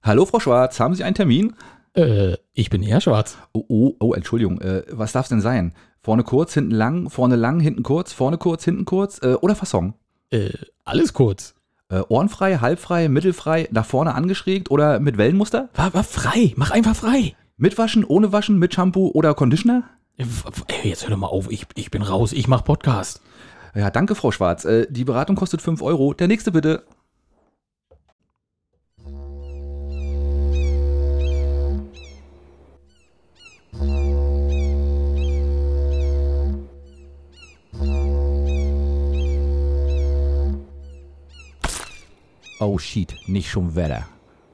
Hallo Frau Schwarz, haben Sie einen Termin? Ich bin eher schwarz. Oh, Entschuldigung, was darf es denn sein? Vorne kurz, hinten lang, vorne lang, hinten kurz, vorne kurz, hinten kurz oder Fasson? Alles kurz. Ohrenfrei, halbfrei, mittelfrei, nach vorne angeschrägt oder mit Wellenmuster? War frei, mach einfach frei. Mit Waschen, ohne Waschen, mit Shampoo oder Conditioner? Jetzt hör doch mal auf, ich bin raus, ich mach Podcast. Ja, danke Frau Schwarz. Die Beratung kostet 5 Euro. Der nächste bitte. Oh shit, nicht schon Wetter.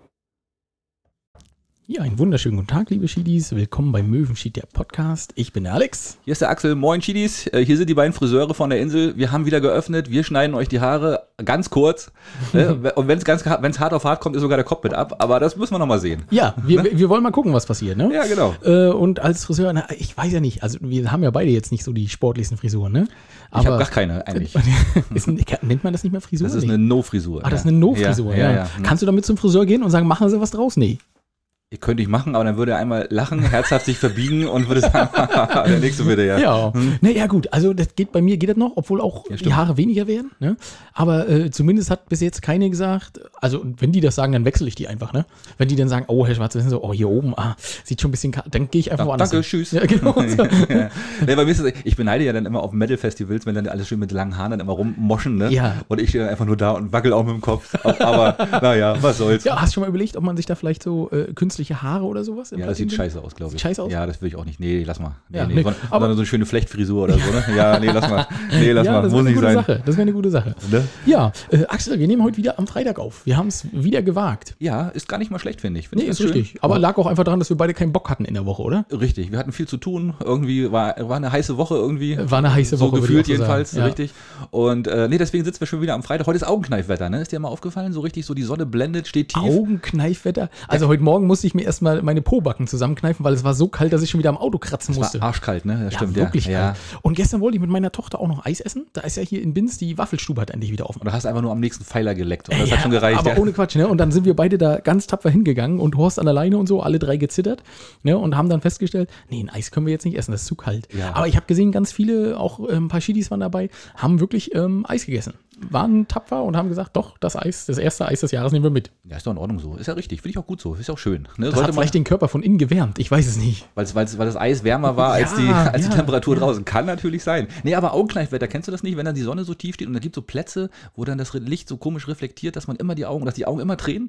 Ja, einen wunderschönen guten Tag, liebe Schiedis. Willkommen bei Möwenschied, der Podcast. Ich bin der Alex. Hier ist der Axel. Moin Schiedis. Hier sind die beiden Friseure von der Insel. Wir haben wieder geöffnet. Wir schneiden euch die Haare ganz kurz. Und wenn es hart auf hart kommt, ist sogar der Kopf mit ab. Aber das müssen wir noch mal sehen. Ja, wir wollen mal gucken, was passiert, ne? Ja, genau. Und als Friseur, ich weiß ja nicht, also wir haben ja beide jetzt nicht so die sportlichsten Frisuren, ne? Aber ich habe gar keine eigentlich. Nennt man das nicht mehr Frisur? Das ist eine No-Frisur. Ah, das ist eine No-Frisur, ja. Kannst du damit zum Friseur gehen und sagen, machen Sie was draus? Nee. Könnte ich machen, aber dann würde er einmal lachen, herzhaft sich verbiegen und würde sagen, der nächste bitte, ja. Ja, naja gut, also das geht bei mir, geht das noch, obwohl auch die Haare weniger werden, ne? Aber zumindest hat bis jetzt keine gesagt, also wenn die das sagen, dann wechsle ich die einfach, ne? Wenn die dann sagen, oh Herr Schwarz, so, oh hier oben, sieht schon ein bisschen, dann gehe ich einfach woanders Danke, tschüss. Ja, genau. Ja. Nee, bei mir ist das, ich beneide ja dann immer auf Metal-Festivals, wenn dann alle schön mit langen Haaren dann immer rummoschen, ne? Ja. Und ich stehe einfach nur da und wackel auch mit dem Kopf, aber naja, was soll's. Ja, hast du schon mal überlegt, ob man sich da vielleicht so künstliche Haare oder sowas? Ja, das sieht scheiße aus, glaube ich. Scheiße aus? Ja, das will ich auch nicht. Nee, lass mal. Ja, nee. Aber so eine schöne Flechtfrisur oder so, ne? Ja, nee, lass mal. Nee, lass mal. Das muss nicht sein. Sache. Das wäre eine gute Sache. Ne? Ja, Axel, wir nehmen heute wieder am Freitag auf. Wir haben es wieder gewagt. Ja, ist gar nicht mal schlecht, finde ich. Nee, ist richtig. Aber lag auch einfach daran, dass wir beide keinen Bock hatten in der Woche, oder? Richtig. Wir hatten viel zu tun. Irgendwie war eine heiße Woche irgendwie. War eine heiße Woche. So gefühlt jedenfalls, ja. Richtig. Und deswegen sitzen wir schon wieder am Freitag. Heute ist Augenkneifwetter, ne? Ist dir mal aufgefallen? So richtig, so die Sonne blendet, steht tief. Augenkneifwetter? Also heute Morgen musste ich mir erstmal meine Pobacken zusammenkneifen, weil es war so kalt, dass ich schon wieder am Auto kratzen musste. Es war arschkalt, ne? Das stimmt, wirklich ja. kalt. Und gestern wollte ich mit meiner Tochter auch noch Eis essen. Da ist ja hier in Binz, die Waffelstube hat endlich wieder offen. Und du hast einfach nur am nächsten Pfeiler geleckt. Und das hat schon gereicht. Aber ohne Quatsch, ne? Und dann sind wir beide da ganz tapfer hingegangen und Horst an der Leine und so, alle drei gezittert, ne? Und haben dann festgestellt, nee, ein Eis können wir jetzt nicht essen, das ist zu kalt. Ja. Aber ich habe gesehen, ganz viele, auch ein paar Schiedis waren dabei, haben wirklich Eis gegessen. Waren tapfer und haben gesagt, doch, das erste Eis des Jahres nehmen wir mit. Ja, ist doch in Ordnung so. Ist ja richtig, finde ich auch gut so. Ist auch schön. Ne? Das hat vielleicht den Körper von innen gewärmt, ich weiß es nicht. Weil das Eis wärmer war als die Temperatur draußen. Kann natürlich sein. Nee, aber Augenkneifwetter, kennst du das nicht, wenn dann die Sonne so tief steht und da gibt es so Plätze, wo dann das Licht so komisch reflektiert, dass die Augen immer tränen?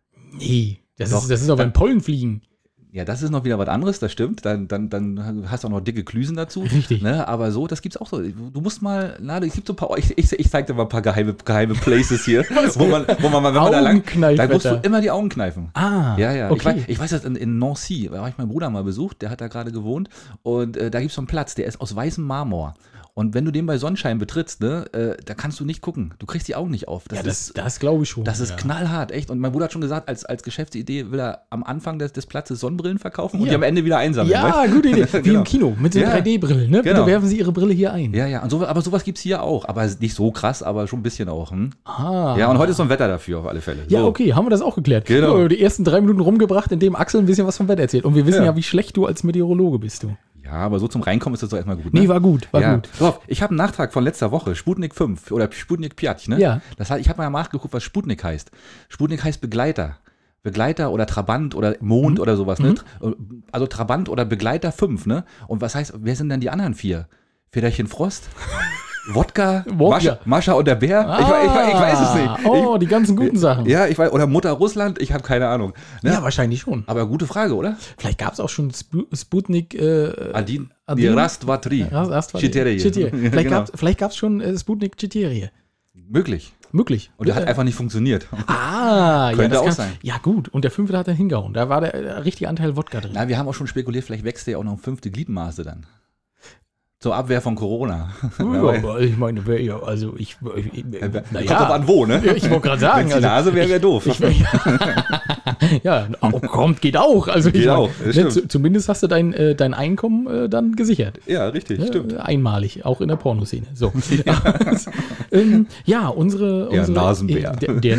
Nee, das ist doch beim Pollenfliegen. Ja, das ist noch wieder was anderes, das stimmt. Dann hast du auch noch dicke Klüsen dazu. Richtig. Ne? Aber so, das gibt's auch so. Du musst mal, es gibt so ein paar, ich zeig dir mal ein paar geheime Places hier, wo man, wenn man da lang, da musst du immer die Augen kneifen. Ja. Okay. Ich weiß das in Nancy, da habe ich meinen Bruder mal besucht, der hat da gerade gewohnt und da gibt's so einen Platz, der ist aus weißem Marmor. Und wenn du den bei Sonnenschein betrittst, ne, da kannst du nicht gucken. Du kriegst die Augen nicht auf. Das glaube ich schon. Das ist knallhart, echt. Und mein Bruder hat schon gesagt, als Geschäftsidee will er am Anfang des Platzes Sonnenbrillen verkaufen und die am Ende wieder einsammeln. Ja, gute Idee. Wie im Kino, mit so 3D-Brillen. Ne? Genau. Bitte werfen Sie Ihre Brille hier ein. Ja. Aber sowas gibt es hier auch. Aber nicht so krass, aber schon ein bisschen auch. Ah. Ja, und heute ist so ein Wetter dafür auf alle Fälle. Ja, okay, haben wir das auch geklärt. Genau. Die ersten 3 Minuten rumgebracht, indem Axel ein bisschen was vom Wetter erzählt. Und wir wissen ja wie schlecht du als Meteorologe bist, du. Ja, aber so zum Reinkommen ist das doch erstmal gut. Ne? Nee, war gut. So, ich habe einen Nachtrag von letzter Woche, Sputnik 5 oder Sputnik 5, ne? Ja. Das heißt, ich habe mal nachgeguckt, was Sputnik heißt. Sputnik heißt Begleiter. Begleiter oder Trabant oder Mond oder sowas, ne? Also Trabant oder Begleiter 5, ne? Und was heißt, wer sind denn die anderen 4? Federchen Frost? Wodka? Mascha und der Bär? Ich weiß es nicht. Die ganzen guten Sachen. Ja, ich weiß. Oder Mutter Russland? Ich habe keine Ahnung. Ne? Ja, wahrscheinlich schon. Aber gute Frage, oder? Vielleicht gab es auch schon Sputnik. Adin. Rastvatri. Vielleicht gab es schon Sputnik Chiterie. Möglich. Und der hat einfach nicht funktioniert. Könnte auch sein. Ja, gut. Und der 5. hat er hingehauen. Da war der richtige Anteil Wodka drin. Na, wir haben auch schon spekuliert, vielleicht wächst der ja auch noch 5. Gliedmaße dann. Zur Abwehr von Corona. Ja, ich meine, also kommt drauf an wo, ne? Ich wollte gerade sagen. Wenn die Nase wäre doof. Ja, kommt, geht auch. Also Geht ich auch, mein, stimmt. zumindest hast du dein Einkommen dann gesichert. Ja, richtig, stimmt. Einmalig, auch in der Pornoszene. So. Ja, unsere Der Nasenbär. Der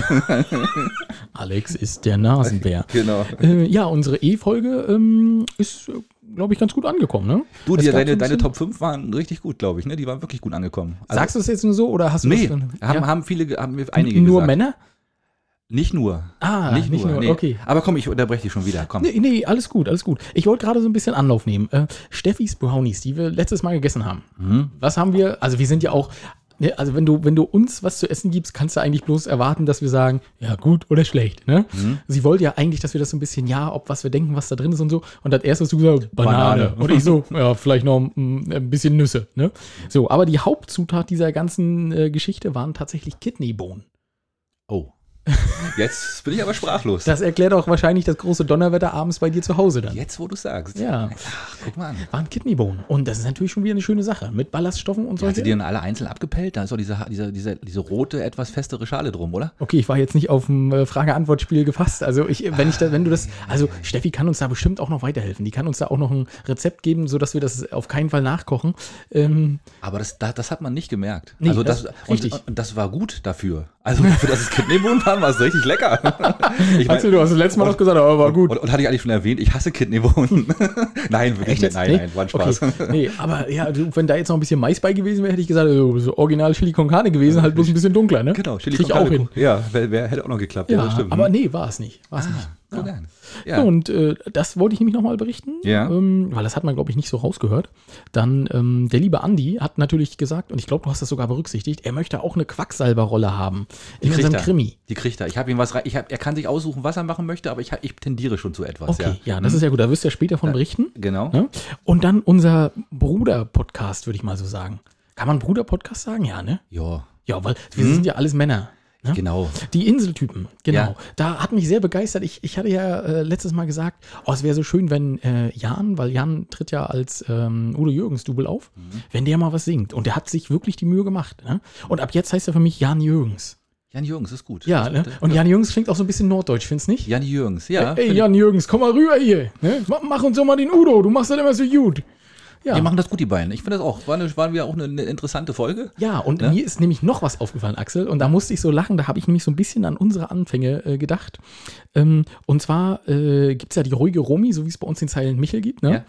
Alex ist der Nasenbär. Genau. Ja, unsere E-Folge ist, glaube ich, ganz gut angekommen, ne? Du, Es gab so ein deine bisschen- Top 5 waren richtig gut, glaube ich, ne? Die waren wirklich gut angekommen. Also, Sagst du es jetzt nur so oder hast du nee, das haben mir einige nur gesagt. Männer? Nicht nur. Nicht nur, nee. okay. Aber komm, ich unterbreche dich schon wieder, komm. Nee, alles gut, alles gut. Ich wollte gerade so ein bisschen Anlauf nehmen. Steffis Brownies, die wir letztes Mal gegessen haben. Was haben wir, also wir sind ja auch, ne, also wenn du uns was zu essen gibst, kannst du eigentlich bloß erwarten, dass wir sagen, ja gut oder schlecht. Ne? Sie wollte ja eigentlich, dass wir das so ein bisschen, ob was wir denken, was da drin ist und so. Und als erstes hast du gesagt, Banane. Und ich so, ja, vielleicht noch ein bisschen Nüsse. Ne? So, aber die Hauptzutat dieser ganzen Geschichte waren tatsächlich Kidneybohnen. Oh. Jetzt bin ich aber sprachlos. Das erklärt auch wahrscheinlich das große Donnerwetter abends bei dir zu Hause dann. Jetzt, wo du sagst. Ja. Ach, guck mal an. Waren Kidneybohnen. Und das ist natürlich schon wieder eine schöne Sache. Mit Ballaststoffen und so. Hast du die dann alle einzeln abgepellt? Da ist doch diese rote, etwas festere Schale drum, oder? Okay, ich war jetzt nicht auf dem Frage-Antwort-Spiel gefasst. Also also Steffi kann uns da bestimmt auch noch weiterhelfen. Die kann uns da auch noch ein Rezept geben, sodass wir das auf keinen Fall nachkochen. Aber das hat man nicht gemerkt. Nee, also richtig. Und das war gut dafür. Also für das es Kidneybohnen waren, war es richtig lecker. Ich mein, Axel, du hast das letzte Mal noch gesagt, aber war gut. Und hatte ich eigentlich schon erwähnt, ich hasse Kidneybohnen. Nein, wirklich nicht. Nein, war ein Spaß. Okay. Nee, aber ja, wenn da jetzt noch ein bisschen Mais bei gewesen wäre, hätte ich gesagt, so original Chili con Carne gewesen, halt bloß ein bisschen dunkler, ne? Genau, Chili Krieg con ich auch Carne. hin. Ja, hätte auch noch geklappt. Ja, das stimmt. aber nee, war es nicht. War's nicht. So Ja. gern. Ja. Und das wollte ich nämlich nochmal berichten, Ja. weil das hat man, glaube ich, nicht so rausgehört. Dann der liebe Andi hat natürlich gesagt, und ich glaube, du hast das sogar berücksichtigt, er möchte auch eine Quacksalberrolle haben in unserem Krimi. Die kriegt er. Ich habe ihm er kann sich aussuchen, was er machen möchte, aber ich tendiere schon zu etwas. Okay, ja, das ist ja gut, da wirst du ja später von berichten. Genau. Ne? Und dann unser Bruder-Podcast, würde ich mal so sagen. Kann man Bruder-Podcast sagen? Ja, ne? Ja, Ja, weil wir sind ja alles Männer. Ne? genau. Die Inseltypen, genau. Ja. Da hat mich sehr begeistert. Ich hatte ja letztes Mal gesagt, es wäre so schön, wenn Jan, weil Jan tritt ja als Udo Jürgens Double auf, wenn der mal was singt. Und der hat sich wirklich die Mühe gemacht. Ne? Und ab jetzt heißt er für mich Jan Jürgens. Jan Jürgens ist gut. Ja, Das ne? ist gut. Und Jan Jürgens klingt auch so ein bisschen norddeutsch, findest du nicht? Jan Jürgens, ja. Ey, Jan Jürgens, komm mal rüber hier. Ne? Mach uns doch mal den Udo, du machst das immer so gut. Ja. Die machen das gut, die beiden. Ich finde das auch. Waren wir auch eine interessante Folge. Ja, und Ne? mir ist nämlich noch was aufgefallen, Axel, und da musste ich so lachen, da habe ich nämlich so ein bisschen an unsere Anfänge gedacht. Und zwar gibt es ja die ruhige Romy, so wie es bei uns den Silent Michel gibt. Ne?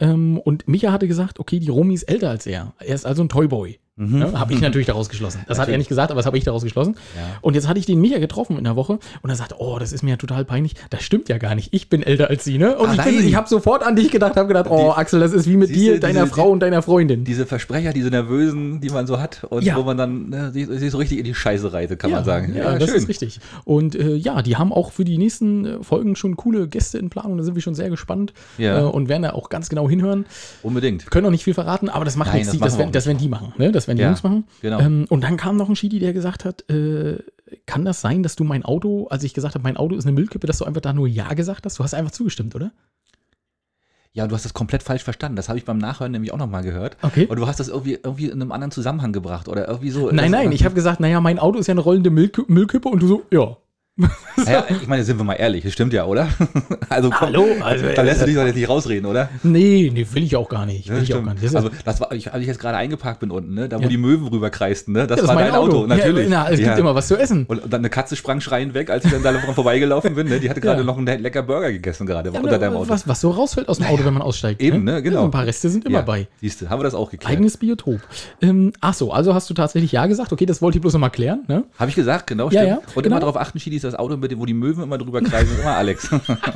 Und Micha hatte gesagt, okay, die Romy ist älter als er. Er ist also ein Toyboy. Ne? Habe ich natürlich daraus geschlossen. Das hat er nicht gesagt, aber das habe ich daraus geschlossen. Ja. Und jetzt hatte ich den Micha getroffen in der Woche und er sagte, das ist mir ja total peinlich. Das stimmt ja gar nicht. Ich bin älter als sie, ne? Und nein. ich habe sofort an dich gedacht, habe gedacht, Axel, das ist wie mit Siehste, dir, deiner Frau und deiner Freundin. Diese Versprecher, diese nervösen, die man so hat und Ja. wo man dann sich so richtig in die Scheiße reitet, kann man sagen. Ja, das ist richtig. Und die haben auch für die nächsten Folgen schon coole Gäste in Planung. Da sind wir schon sehr gespannt und werden da auch ganz genau hinhören. Unbedingt. Können auch nicht viel verraten, aber das macht Nein, nichts. das machen wir auch Das werden die machen. Ne? Das werden die Ja, Jungs machen. genau. Und dann kam noch ein Schidi, der gesagt hat, kann das sein, dass du mein Auto, als ich gesagt habe, mein Auto ist eine Müllkippe, dass du einfach da nur Ja gesagt hast? Du hast einfach zugestimmt, oder? Ja, du hast das komplett falsch verstanden. Das habe ich beim Nachhören nämlich auch nochmal gehört. Okay. Und du hast das irgendwie in einem anderen Zusammenhang gebracht oder irgendwie so. Nein, ich habe gesagt, naja, mein Auto ist ja eine rollende Müllkippe und du so, ja. Ja, ich meine, sind wir mal ehrlich, das stimmt ja, oder? Also komm, Hallo? Also, da lässt du dich doch jetzt nicht rausreden, oder? Nee, will ich auch gar nicht. Ja, Will ich auch stimmt. gar nicht. Das ist Also das war, als ich jetzt gerade eingeparkt bin unten, ne, da wo Ja. die Möwen rüberkreisten, ne, das ist war mein dein Auto, natürlich. Ja, es gibt immer was zu essen. Und dann eine Katze sprang schreiend weg, als ich dann da vorbeigelaufen bin, ne, die hatte gerade Ja. noch einen lecker Burger gegessen gerade Ja, unter deinem Auto. was so rausfällt aus dem Auto, wenn man aussteigt. Eben, ne, genau. So ein paar Reste sind immer bei. Siehst du, haben wir das auch geklärt. Eigenes Biotop. Also hast du tatsächlich Ja gesagt. Okay, das wollte ich bloß noch mal klären. Ne? Habe ich gesagt, genau, Ja, stimmt. ja, Und genau. immer darauf achten, Chili ist das Auto, wo die Möwen immer drüber kreisen, ist immer Alex.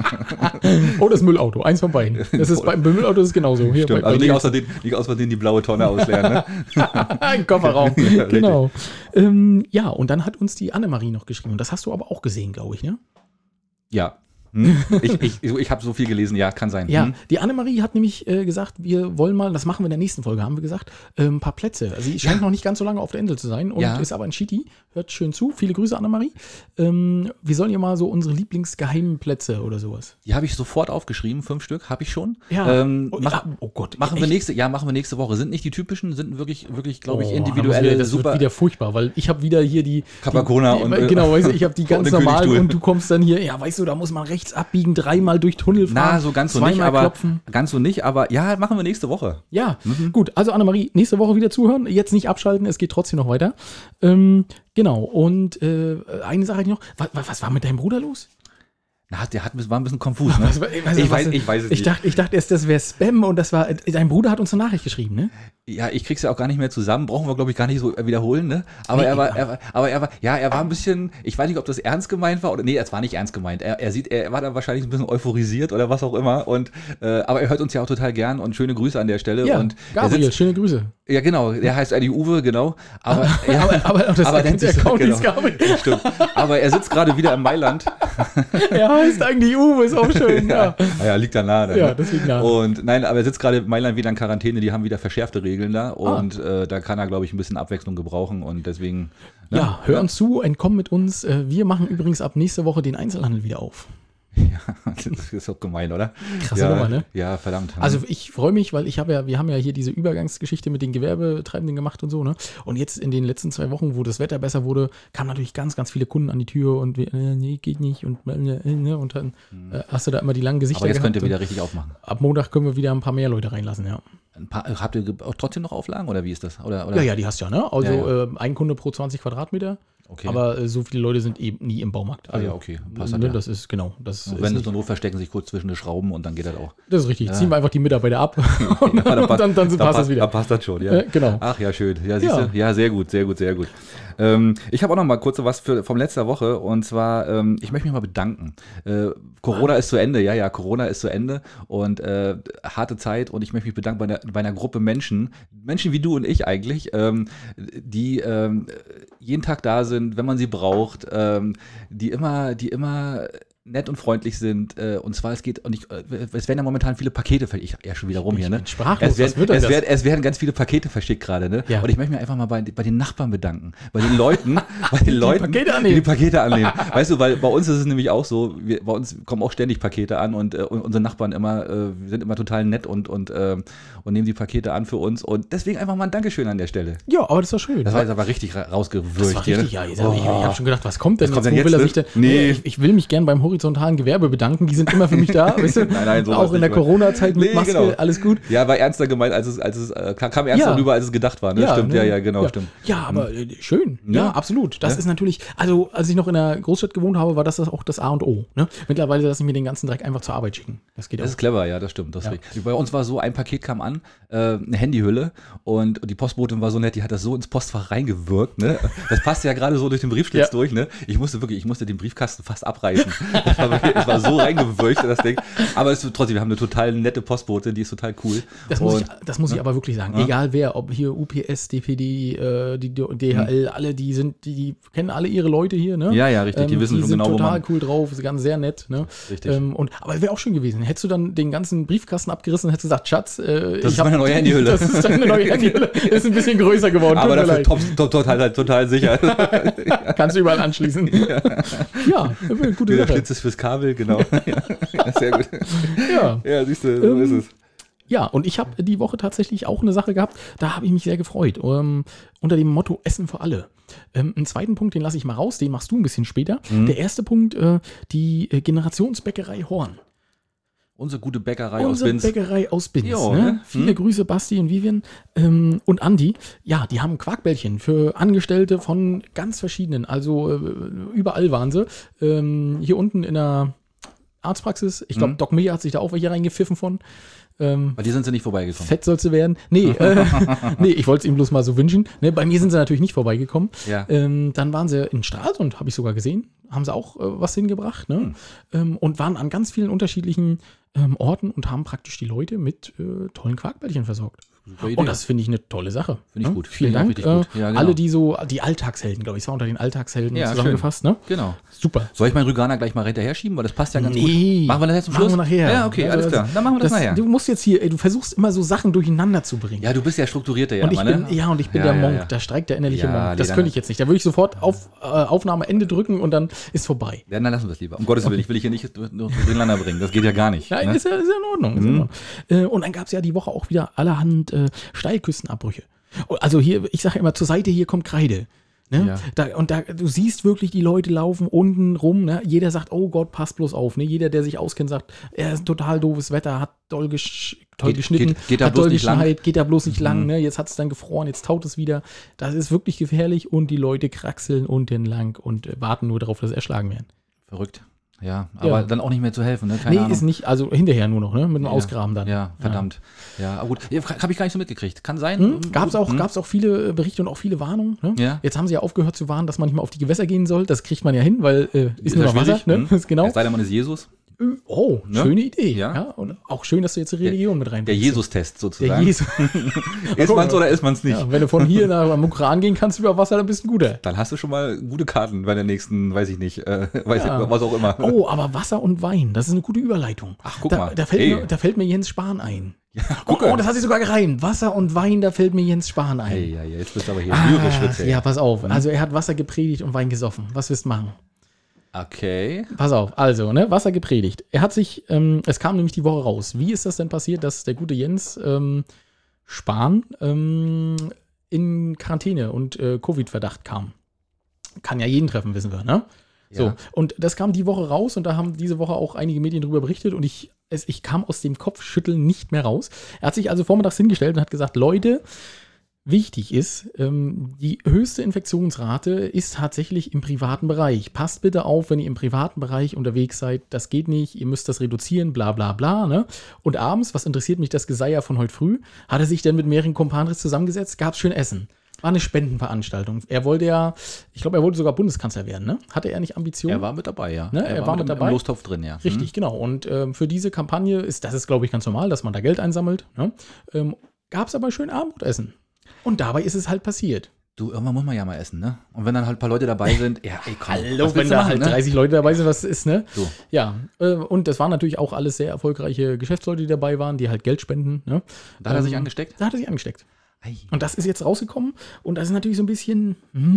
Oh, das Müllauto. Eins von beiden. Das ist beim Müllauto ist es genauso. Hier Stimmt, bei also dir. nicht aus Versehen die blaue Tonne ausleeren, ne? Ein Kofferraum. Ja, Genau. Und dann hat uns die Annemarie noch geschrieben. Und das hast du aber auch gesehen, glaube ich, ne? Ja. Ich habe so viel gelesen, ja, kann sein. Ja, die Annemarie hat nämlich gesagt, wir wollen mal, das machen wir in der nächsten Folge, haben wir gesagt, ein paar Plätze. Also sie scheint noch nicht ganz so lange auf der Insel zu sein und ist aber ein Shitty. Hört schön zu. Viele Grüße, Annemarie. Wir sollen ihr mal so unsere Lieblingsgeheimen Plätze oder sowas. Die habe ich sofort aufgeschrieben, 5 Stück, habe ich schon. Ja. Oh Gott. Machen wir nächste Woche. Sind nicht die typischen, sind wirklich, glaube ich, individuelle, das super. wird wieder furchtbar, weil ich habe wieder hier die Capacona und genau, weißt du, ich habe die ganz und normalen und du kommst dann hier, ja, weißt du, da muss man rechts abbiegen, 3-mal durch Tunnel fahren. Na, so ganz so nicht, aber ja, machen wir nächste Woche. Ja, gut, also Annemarie, nächste Woche wieder zuhören, jetzt nicht abschalten, es geht trotzdem noch weiter. Genau, und eine Sache noch, was war mit deinem Bruder los? Na, war ein bisschen konfus, ne? Ich weiß es nicht. Ich dachte erst, das wäre Spam und das war, dein Bruder hat uns eine Nachricht geschrieben, ne? Ja, ich krieg's ja auch gar nicht mehr zusammen, brauchen wir, glaube ich, gar nicht so wiederholen, ne? Aber er war ein bisschen, ich weiß nicht, ob das ernst gemeint war oder, nee, es war nicht ernst gemeint. Er war da wahrscheinlich ein bisschen euphorisiert oder was auch immer und, aber er hört uns ja auch total gern und schöne Grüße an der Stelle. Ja, und Gabriel, schöne Grüße. Ja, genau, der heißt eigentlich Uwe, genau. Aber nennt sich Account genau, Gabriel. Stimmt. Aber er sitzt gerade wieder in Mailand. Er heißt eigentlich Uwe, ist auch schön, ja. Ja, liegt da nahe. Ja, das liegt nahe. Und nein, aber er sitzt gerade in Mailand wieder in Quarantäne, die haben wieder verschärfte Regeln da und da kann er, glaube ich, ein bisschen Abwechslung gebrauchen und deswegen. Ne? Ja, hör uns zu, entkomm mit uns. Wir machen übrigens ab nächste Woche den Einzelhandel wieder auf. Ja, das ist auch gemein, oder? Krasse Nummer, ne? Ja, verdammt. Also ich freue mich, weil wir haben ja hier diese Übergangsgeschichte mit den Gewerbetreibenden gemacht und so, ne? Und jetzt in den letzten 2 Wochen, wo das Wetter besser wurde, kamen natürlich ganz, ganz viele Kunden an die Tür und nee, geht nicht und dann hast du da immer die langen Gesichter Aber jetzt gehabt könnt ihr wieder richtig aufmachen. Ab Montag können wir wieder ein paar mehr Leute reinlassen, ja. Habt ihr auch trotzdem noch Auflagen oder wie ist das? Oder? Ja, die hast du ja, ne? Also ein Kunde pro 20 Quadratmeter. Okay. Aber so viele Leute sind eben nie im Baumarkt. Also, ja, okay. Passt halt, das ist, genau. Wenn es nur verstecken sich kurz zwischen den Schrauben und dann geht das auch. Das ist richtig. Ja. Ziehen wir einfach die Mitarbeiter ab und dann passt das wieder. Dann passt das schon, ja. Genau. Ach ja, schön. Ja, siehst du? Ja, sehr gut. Ich habe auch noch mal kurz was vom letzter Woche und zwar, ich möchte mich mal bedanken. Corona ist zu Ende, Corona ist zu Ende und harte Zeit und ich möchte mich bedanken bei einer Gruppe Menschen wie du und ich eigentlich, die jeden Tag da sind, wenn man sie braucht, die immer nett und freundlich sind. Und zwar, es werden ja momentan viele Pakete verschickt. Ich schon wieder rum hier, ne? Sprachlos, es werden ganz viele Pakete verschickt gerade, ne? Ja. Und ich möchte mich einfach mal bei den Nachbarn bedanken. Bei den Leuten, die die Pakete annehmen. Weißt du, weil bei uns ist es nämlich auch so, bei uns kommen auch ständig Pakete an und unsere Nachbarn sind immer total nett und nehmen die Pakete an für uns. Und deswegen einfach mal ein Dankeschön an der Stelle. Ja, aber das war schön. Das war jetzt aber richtig rausgewürgt. Das war richtig, hier, ne? Ich habe schon gedacht, was kommt denn jetzt? Wo will er sich denn? Nee. Ich will mich gern beim horizontalen Gewerbe bedanken. Die sind immer für mich da. Weißt du? Nein, so auch in der Corona-Zeit mit Maske, genau. Alles gut. Ja, war ernster gemeint, kam ernster rüber, als es gedacht war. Ne? Ja, stimmt, ne? Genau, stimmt. Ja, aber schön. Ja, absolut. Das ist natürlich, also als ich noch in der Großstadt gewohnt habe, war das auch das A und O. Ne? Mittlerweile lasse ich mir den ganzen Dreck einfach zur Arbeit schicken. Das geht auch. Das ist clever, ja, das stimmt. Bei uns war so, ein Paket kam an, eine Handyhülle und die Postbotin war so nett, die hat das so ins Postfach reingewirkt. Ne? Das passte ja gerade so durch den Briefschlitz durch. Ne? Ich musste den Briefkasten fast abreißen. Es war so reingewirkt, das Ding. Aber trotzdem, wir haben eine total nette Postbotin, die ist total cool. Das muss ich aber wirklich sagen. Egal wer, ob hier UPS, DPD, die DHL, alle, die kennen alle ihre Leute hier. Ne? Ja, richtig. Die wissen schon genau, wo man... Die sind total cool drauf, ist ganz sehr nett. Ne? Richtig. Aber wäre auch schön gewesen. Hättest du dann den ganzen Briefkasten abgerissen und hättest gesagt, Schatz, das ist meine neue Handyhülle. Das ist deine neue Handyhülle. Ist ein bisschen größer geworden. Aber dafür total sicher. Kannst du überall anschließen. Ja, gute Der Sache. Schlitz ist fürs Kabel, genau. Ja, sehr gut. Ja, siehst du, so ist es. Ja, und ich habe die Woche tatsächlich auch eine Sache gehabt, da habe ich mich sehr gefreut. Unter dem Motto Essen für alle. Einen zweiten Punkt, den lasse ich mal raus, den machst du ein bisschen später. Der erste Punkt, die Generationsbäckerei Horn. Unsere gute Bäckerei aus Binz. Bäckerei aus Binz. Jo, ne? Viele Grüße, Basti und Vivian und Andi. Ja, die haben Quarkbällchen für Angestellte von ganz verschiedenen. Also überall waren sie. Hier unten in der Arztpraxis. Ich glaube, Doc Mia hat sich da auch welche reingepfiffen von. Bei dir sind sie nicht vorbeigekommen. Fett sollst du werden. Nee, ich wollte es ihm bloß mal so wünschen. Ne, bei mir sind sie natürlich nicht vorbeigekommen. Ja. Dann waren sie in Stralsund, habe ich sogar gesehen. Haben sie auch was hingebracht. Ne? Und waren an ganz vielen unterschiedlichen Orten und haben praktisch die Leute mit tollen Quarkbällchen versorgt. Super Idee. Und das finde ich eine tolle Sache. Finde ich gut. Vielen Finde Dank. ich auch richtig gut. Ja, genau. Alle, die Alltagshelden, glaube ich, es war unter den Alltagshelden Ja, zusammengefasst, ne? Genau. Super. Soll ich meinen Rüganer gleich mal hinterher schieben, weil das passt ja ganz gut. Machen wir das jetzt zum Schluss? Machen wir nachher. Ja, okay, alles klar. Dann machen wir das nachher. Du musst jetzt hier, du versuchst immer so Sachen durcheinander zu bringen. Ja, du bist ja strukturierter und ich immer, bin, ne? und ich bin der Monk, da streikt der innerliche Ja, Monk. Das nee, könnte ich jetzt nicht. Da würde ich sofort auf Aufnahme Ende drücken und dann ist vorbei. Ja, dann lassen wir es lieber. Um Gottes Willen, ich will dich hier nicht durcheinander bringen. Das geht ja gar nicht. Nein, Ne? ist ja in Ordnung. Ist in Ordnung. Und dann gab es ja die Woche auch wieder allerhand Steilküstenabbrüche. Also hier, ich sage immer, zur Seite hier kommt Kreide. Ne? Ja. Du siehst wirklich, die Leute laufen unten rum. Ne? Jeder sagt, oh Gott, passt bloß auf. Ne? Jeder, der sich auskennt, sagt, er ist total doofes Wetter, hat toll geschnitten, geht da hat bloß doll nicht lang. geschneit, geht da bloß nicht lang. Ne? Jetzt hat es dann gefroren, jetzt taut es wieder. Das ist wirklich gefährlich und die Leute kraxeln unten lang und warten nur darauf, dass sie erschlagen werden. Verrückt. Ja, aber dann auch nicht mehr zu helfen, ne? Keine Ahnung. Ist nicht, also hinterher nur noch, ne? Mit dem Ausgraben dann. Ja, verdammt. Ja, aber gut. Habe ich gar nicht so mitgekriegt. Kann sein. Gab's auch viele Berichte und auch viele Warnungen. Ne? Ja. Jetzt haben sie ja aufgehört zu warnen, dass man nicht mehr auf die Gewässer gehen soll. Das kriegt man ja hin, weil ist nur noch Wasser. Ne? Genau. Es sei denn, man ist Jesus. Oh, Ne? schöne Idee. Ja. Und auch schön, dass du jetzt die Religion mit reinbringst. Der Jesus-Test sozusagen. Der Jesus. Ist man's oder ist man's nicht? Ja, wenn du von hier nach Mukran gehen kannst über Wasser, dann bist du ein guter. Dann hast du schon mal gute Karten bei der nächsten, weiß ich nicht, was auch immer. Oh, aber Wasser und Wein, das ist eine gute Überleitung. Ach, guck mal. Da fällt mir Jens Spahn ein. Ja, oh, das hat sich sogar gereimt. Wasser und Wein, da fällt mir Jens Spahn ein. Ja, jetzt bist du aber hier lyrisch. Ja, pass auf. Also er hat Wasser gepredigt und Wein gesoffen. Was willst du machen? Okay. Pass auf, also, ne, Wasser gepredigt. Er hat sich, es kam nämlich die Woche raus. Wie ist das denn passiert, dass der gute Jens Spahn in Quarantäne und Covid-Verdacht kam? Kann ja jeden treffen, wissen wir, ne? So, Ja. und das kam die Woche raus und da haben diese Woche auch einige Medien drüber berichtet und ich kam aus dem Kopfschütteln nicht mehr raus. Er hat sich also vormittags hingestellt und hat gesagt, Leute, wichtig ist, die höchste Infektionsrate ist tatsächlich im privaten Bereich. Passt bitte auf, wenn ihr im privaten Bereich unterwegs seid. Das geht nicht, ihr müsst das reduzieren, bla bla bla. Ne? Und abends, was interessiert mich das Geseier von heute früh, hat er sich dann mit mehreren Kumpanes zusammengesetzt, gab es schön Essen. War eine Spendenveranstaltung. Er wollte ja, ich glaube, er wollte sogar Bundeskanzler werden. Ne? Hatte er nicht Ambitionen? Er war mit dabei, ja. Ne? Er war mit dabei. Im Lostopf drin, ja. Richtig, genau. Und für diese Kampagne ist, glaube ich, ganz normal, dass man da Geld einsammelt. Ne? Gab es aber schön Abendessen. Und dabei ist es halt passiert. Du, irgendwann muss man ja mal essen, ne? Und wenn dann halt ein paar Leute dabei sind, ja, ey, komm. Hallo, wenn da halt 30 Leute dabei sind, was ist, ne? So. Ja, und das waren natürlich auch alles sehr erfolgreiche Geschäftsleute, die dabei waren, die halt Geld spenden, ne? Da hat er sich angesteckt? Da hat er sich angesteckt. Ei. Und das ist jetzt rausgekommen und das ist natürlich so ein bisschen,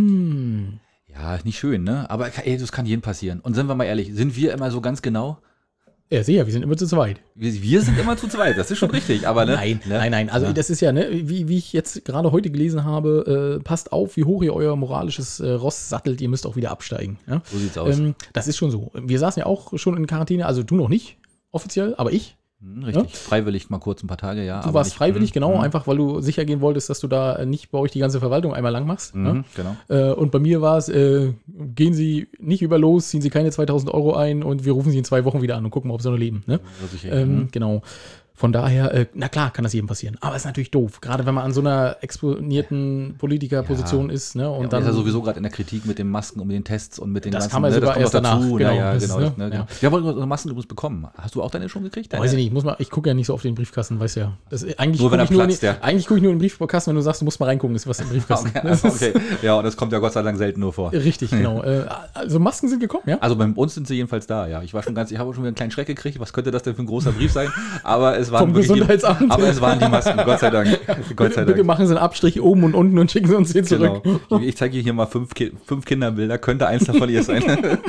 Ja, nicht schön, ne? Aber ey, das kann jedem passieren. Und sind wir mal ehrlich, sind wir immer so ganz genau? Ja, sicher, wir sind immer zu zweit. Wir sind immer zu zweit, das ist schon richtig, aber ne? Nein. Also das ist ja, ne, wie ich jetzt gerade heute gelesen habe, passt auf, wie hoch ihr euer moralisches Ross sattelt, ihr müsst auch wieder absteigen. Ja? So sieht's aus. Das ist schon so. Wir saßen ja auch schon in Quarantäne, also du noch nicht offiziell, aber ich. Richtig, ja? Freiwillig mal kurz ein paar Tage, ja. Du warst nicht, freiwillig, genau, einfach weil du sicher gehen wolltest, dass du da nicht bei euch die ganze Verwaltung einmal lang machst. Ne? Genau. Und bei mir war es, gehen Sie nicht über los, ziehen Sie keine 2.000 € ein und wir rufen Sie in 2 Wochen wieder an und gucken mal, ob Sie noch leben. Ne? Genau. Von daher, na klar, kann das jedem passieren. Aber ist natürlich doof, gerade wenn man an so einer exponierten Politikerposition ist. Ne? Und dann ist ja sowieso gerade in der Kritik mit den Masken und mit den Tests und mit den das ganzen, kam ja sogar erst danach. Dazu. Genau, Ja, das, genau. ne? Genau. Ja. Wir haben unsere Masken übrigens bekommen. Hast du auch deine schon gekriegt? Weiß ich nicht, ich gucke ja nicht so auf den Briefkasten, weißt du ja. Eigentlich nur wenn er platzt, eigentlich gucke ich nur in den Briefkasten, wenn du sagst, du musst mal reingucken, ist was im Briefkasten. Okay. Ja, und das kommt ja Gott sei Dank selten nur vor. Richtig, genau. Also Masken sind gekommen, ja? Also bei uns sind sie jedenfalls da, ja. Ich habe schon wieder einen kleinen Schreck gekriegt, was könnte das denn für ein großer Brief sein? Aber es waren vom Gesundheitsamt. Aber es waren die Masken, Gott sei Dank. Bitte machen Sie einen Abstrich oben und unten und schicken Sie uns hier zurück. Genau. Ich zeige hier mal 5 Kinderbilder, könnte eins davon ihr sein.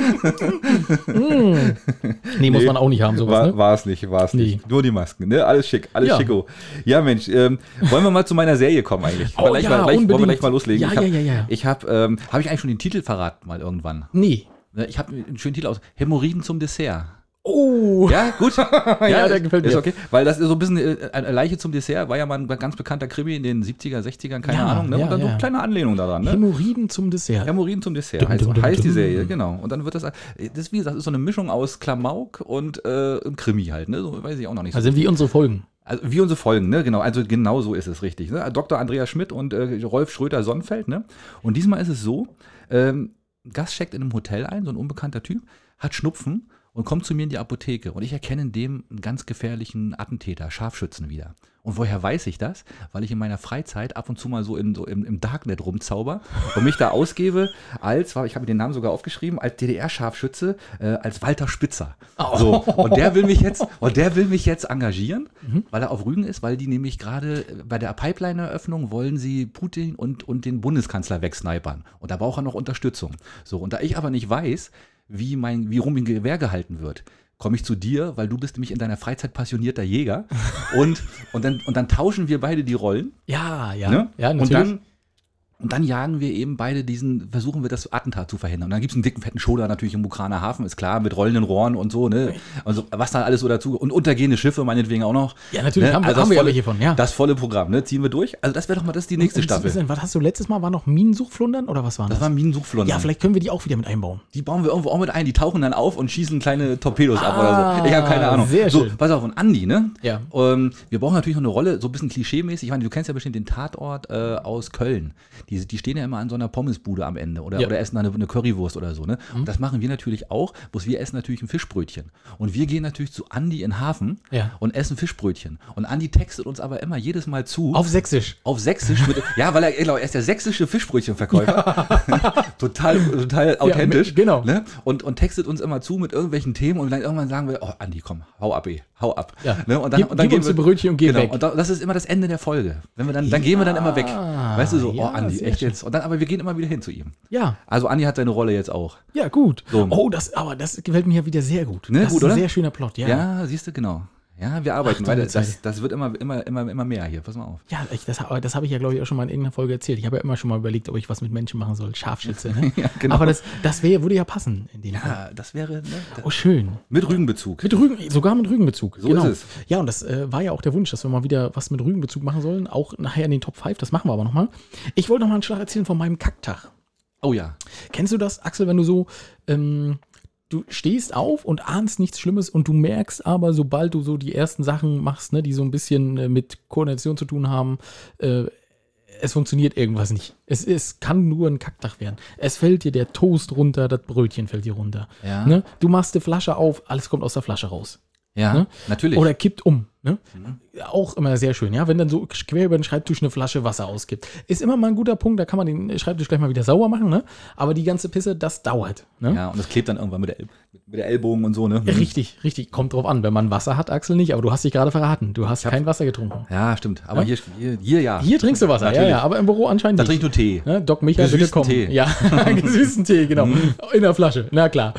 Nee, muss man auch nicht haben, sowas. Ne? War es nicht. Nur die Masken, ne? Alles schick, alles schicko. Ja, Mensch, wollen wir mal zu meiner Serie kommen eigentlich? Wollen wir gleich mal loslegen? Ja. Habe ich eigentlich schon den Titel verraten mal irgendwann? Nee. Ich habe einen schönen Titel aus, Hämorrhoiden zum Dessert. Oh. Ja, gut. Ja, der gefällt mir. Ist okay. Weil das ist so ein bisschen eine Leiche zum Dessert, war ja mal ein ganz bekannter Krimi in den 70er, 60ern, keine Ahnung. Ne? Und dann so eine kleine Anlehnung daran. Ne? Hämorrhoiden zum Dessert. Hämorrhoiden zum Dessert heißt die Serie, genau. Und dann wird das wie gesagt, ist so eine Mischung aus Klamauk und Krimi halt. Ne? So weiß ich auch noch nicht so. Also wie unsere Folgen. Also wie unsere Folgen, ne? Genau. Also genau so ist es richtig. Ne? Dr. Andreas Schmidt und Rolf Schröter-Sonnenfeld. Ne? Und diesmal ist es so, ein Gast checkt in einem Hotel ein, so ein unbekannter Typ, hat Schnupfen und kommt zu mir in die Apotheke und ich erkenne in dem einen ganz gefährlichen Attentäter, Scharfschützen wieder. Und woher weiß ich das? Weil ich in meiner Freizeit ab und zu mal so im Darknet rumzauber und mich da ausgebe ich habe mir den Namen sogar aufgeschrieben, als DDR-Scharfschütze, als Walter Spitzer. Oh. So, und der will mich jetzt engagieren, weil er auf Rügen ist, weil die nämlich gerade bei der Pipeline-Eröffnung wollen sie Putin und den Bundeskanzler wegsnipern. Und da braucht er noch Unterstützung. So, und da ich aber nicht weiß, wie rum ein Gewehr gehalten wird, komme ich zu dir, weil du bist nämlich in deiner Freizeit passionierter Jäger und dann tauschen wir beide die Rollen. Ja, Ne? ja, natürlich. Und dann jagen wir eben beide versuchen wir das Attentat zu verhindern. Und dann gibt es einen dicken, fetten Schoder natürlich im Ukrainer Hafen, ist klar, mit rollenden Rohren und so, ne? Also, was da alles so dazu, und untergehende Schiffe meinetwegen auch noch. Ja, natürlich, ne? haben wir ja welche von, ja. Das volle Programm, ne? Ziehen wir durch. Also das wäre doch mal, das ist die nächste Staffel. Was hast du letztes Mal, war noch Minensuchflundern oder was waren das? Das waren Minensuchflundern. Ja, vielleicht können wir die auch wieder mit einbauen. Die bauen wir irgendwo auch mit ein, die tauchen dann auf und schießen kleine Torpedos ab oder so. Ich habe keine Ahnung. Sehr schön. So, pass auf, und Andi, ne? Ja. Wir brauchen natürlich noch eine Rolle, so ein bisschen klischee-mäßig. Ich meine, du kennst ja bestimmt den Tatort aus Köln. Die stehen ja immer an so einer Pommesbude am Ende oder essen eine Currywurst oder so, ne? Und das machen wir natürlich auch, bloß wir essen natürlich ein Fischbrötchen. Und wir gehen natürlich zu Andi in den Hafen und essen Fischbrötchen. Und Andi textet uns aber immer jedes Mal zu. Auf Sächsisch. Auf Sächsisch. Weil er ist der sächsische Fischbrötchenverkäufer. total authentisch. Ja, genau. Ne? Und textet uns immer zu mit irgendwelchen Themen und dann irgendwann sagen wir, oh Andi, komm, hau ab. Ja. Ne? Und dann gib uns ein Brötchen und geh weg. Und das ist immer das Ende der Folge. Wenn wir dann gehen wir dann immer weg. Weißt du so, oh Andi, echt schön. jetzt. Aber wir gehen immer wieder hin zu ihm. Ja. Also Andi hat seine Rolle jetzt auch. Ja, gut. So. Oh, das gefällt mir ja wieder sehr gut. Ne? Das Gut, ist ein oder? sehr schöner Plot, ja. Ja, siehst du, genau. Ja, wir arbeiten, weil das wird immer mehr hier. Pass mal auf. Ja, das habe ich ja, glaube ich, auch schon mal in irgendeiner Folge erzählt. Ich habe ja immer schon mal überlegt, ob ich was mit Menschen machen soll. Scharfschütze, ne? Ja, genau. Aber das würde ja passen in dem Fall. Ja, das wäre, ne? Oh, schön. Mit Rügenbezug. Sogar mit Rügenbezug. So ist es. Ja, und das war ja auch der Wunsch, dass wir mal wieder was mit Rügenbezug machen sollen. Auch nachher in den Top 5. Das machen wir aber nochmal. Ich wollte noch mal einen Schlag erzählen von meinem Kacktag. Oh ja. Kennst du das, Axel, wenn du so, du stehst auf und ahnst nichts Schlimmes und du merkst aber, sobald du so die ersten Sachen machst, ne, die so ein bisschen mit Koordination zu tun haben, es funktioniert irgendwas nicht. Es kann nur ein Kacktag werden. Es fällt dir der Toast runter, das Brötchen fällt dir runter. Ja. Ne? Du machst die Flasche auf, alles kommt aus der Flasche raus. Ja, ne? natürlich. Oder kippt um. Ne? Auch immer sehr schön, ja, wenn dann so quer über den Schreibtisch eine Flasche Wasser auskippt. Ist immer mal ein guter Punkt, da kann man den Schreibtisch gleich mal wieder sauber machen, ne? Aber die ganze Pisse, das dauert. Ne? Ja, und das klebt dann irgendwann mit der Ellbogen und so, ne? Richtig. Kommt drauf an. Wenn man Wasser hat, Axel nicht, aber du hast dich gerade verraten. Du hast kein Wasser getrunken. Ja, stimmt. Aber Ja? hier ja. Hier trinkst du Wasser, Natürlich. ja, aber im Büro anscheinend Da nicht. trinkst du Tee. Ne? Doc Michael, bitte Gesüßten kommen. Tee. Ja, gesüßten Tee, genau. In der Flasche, na klar.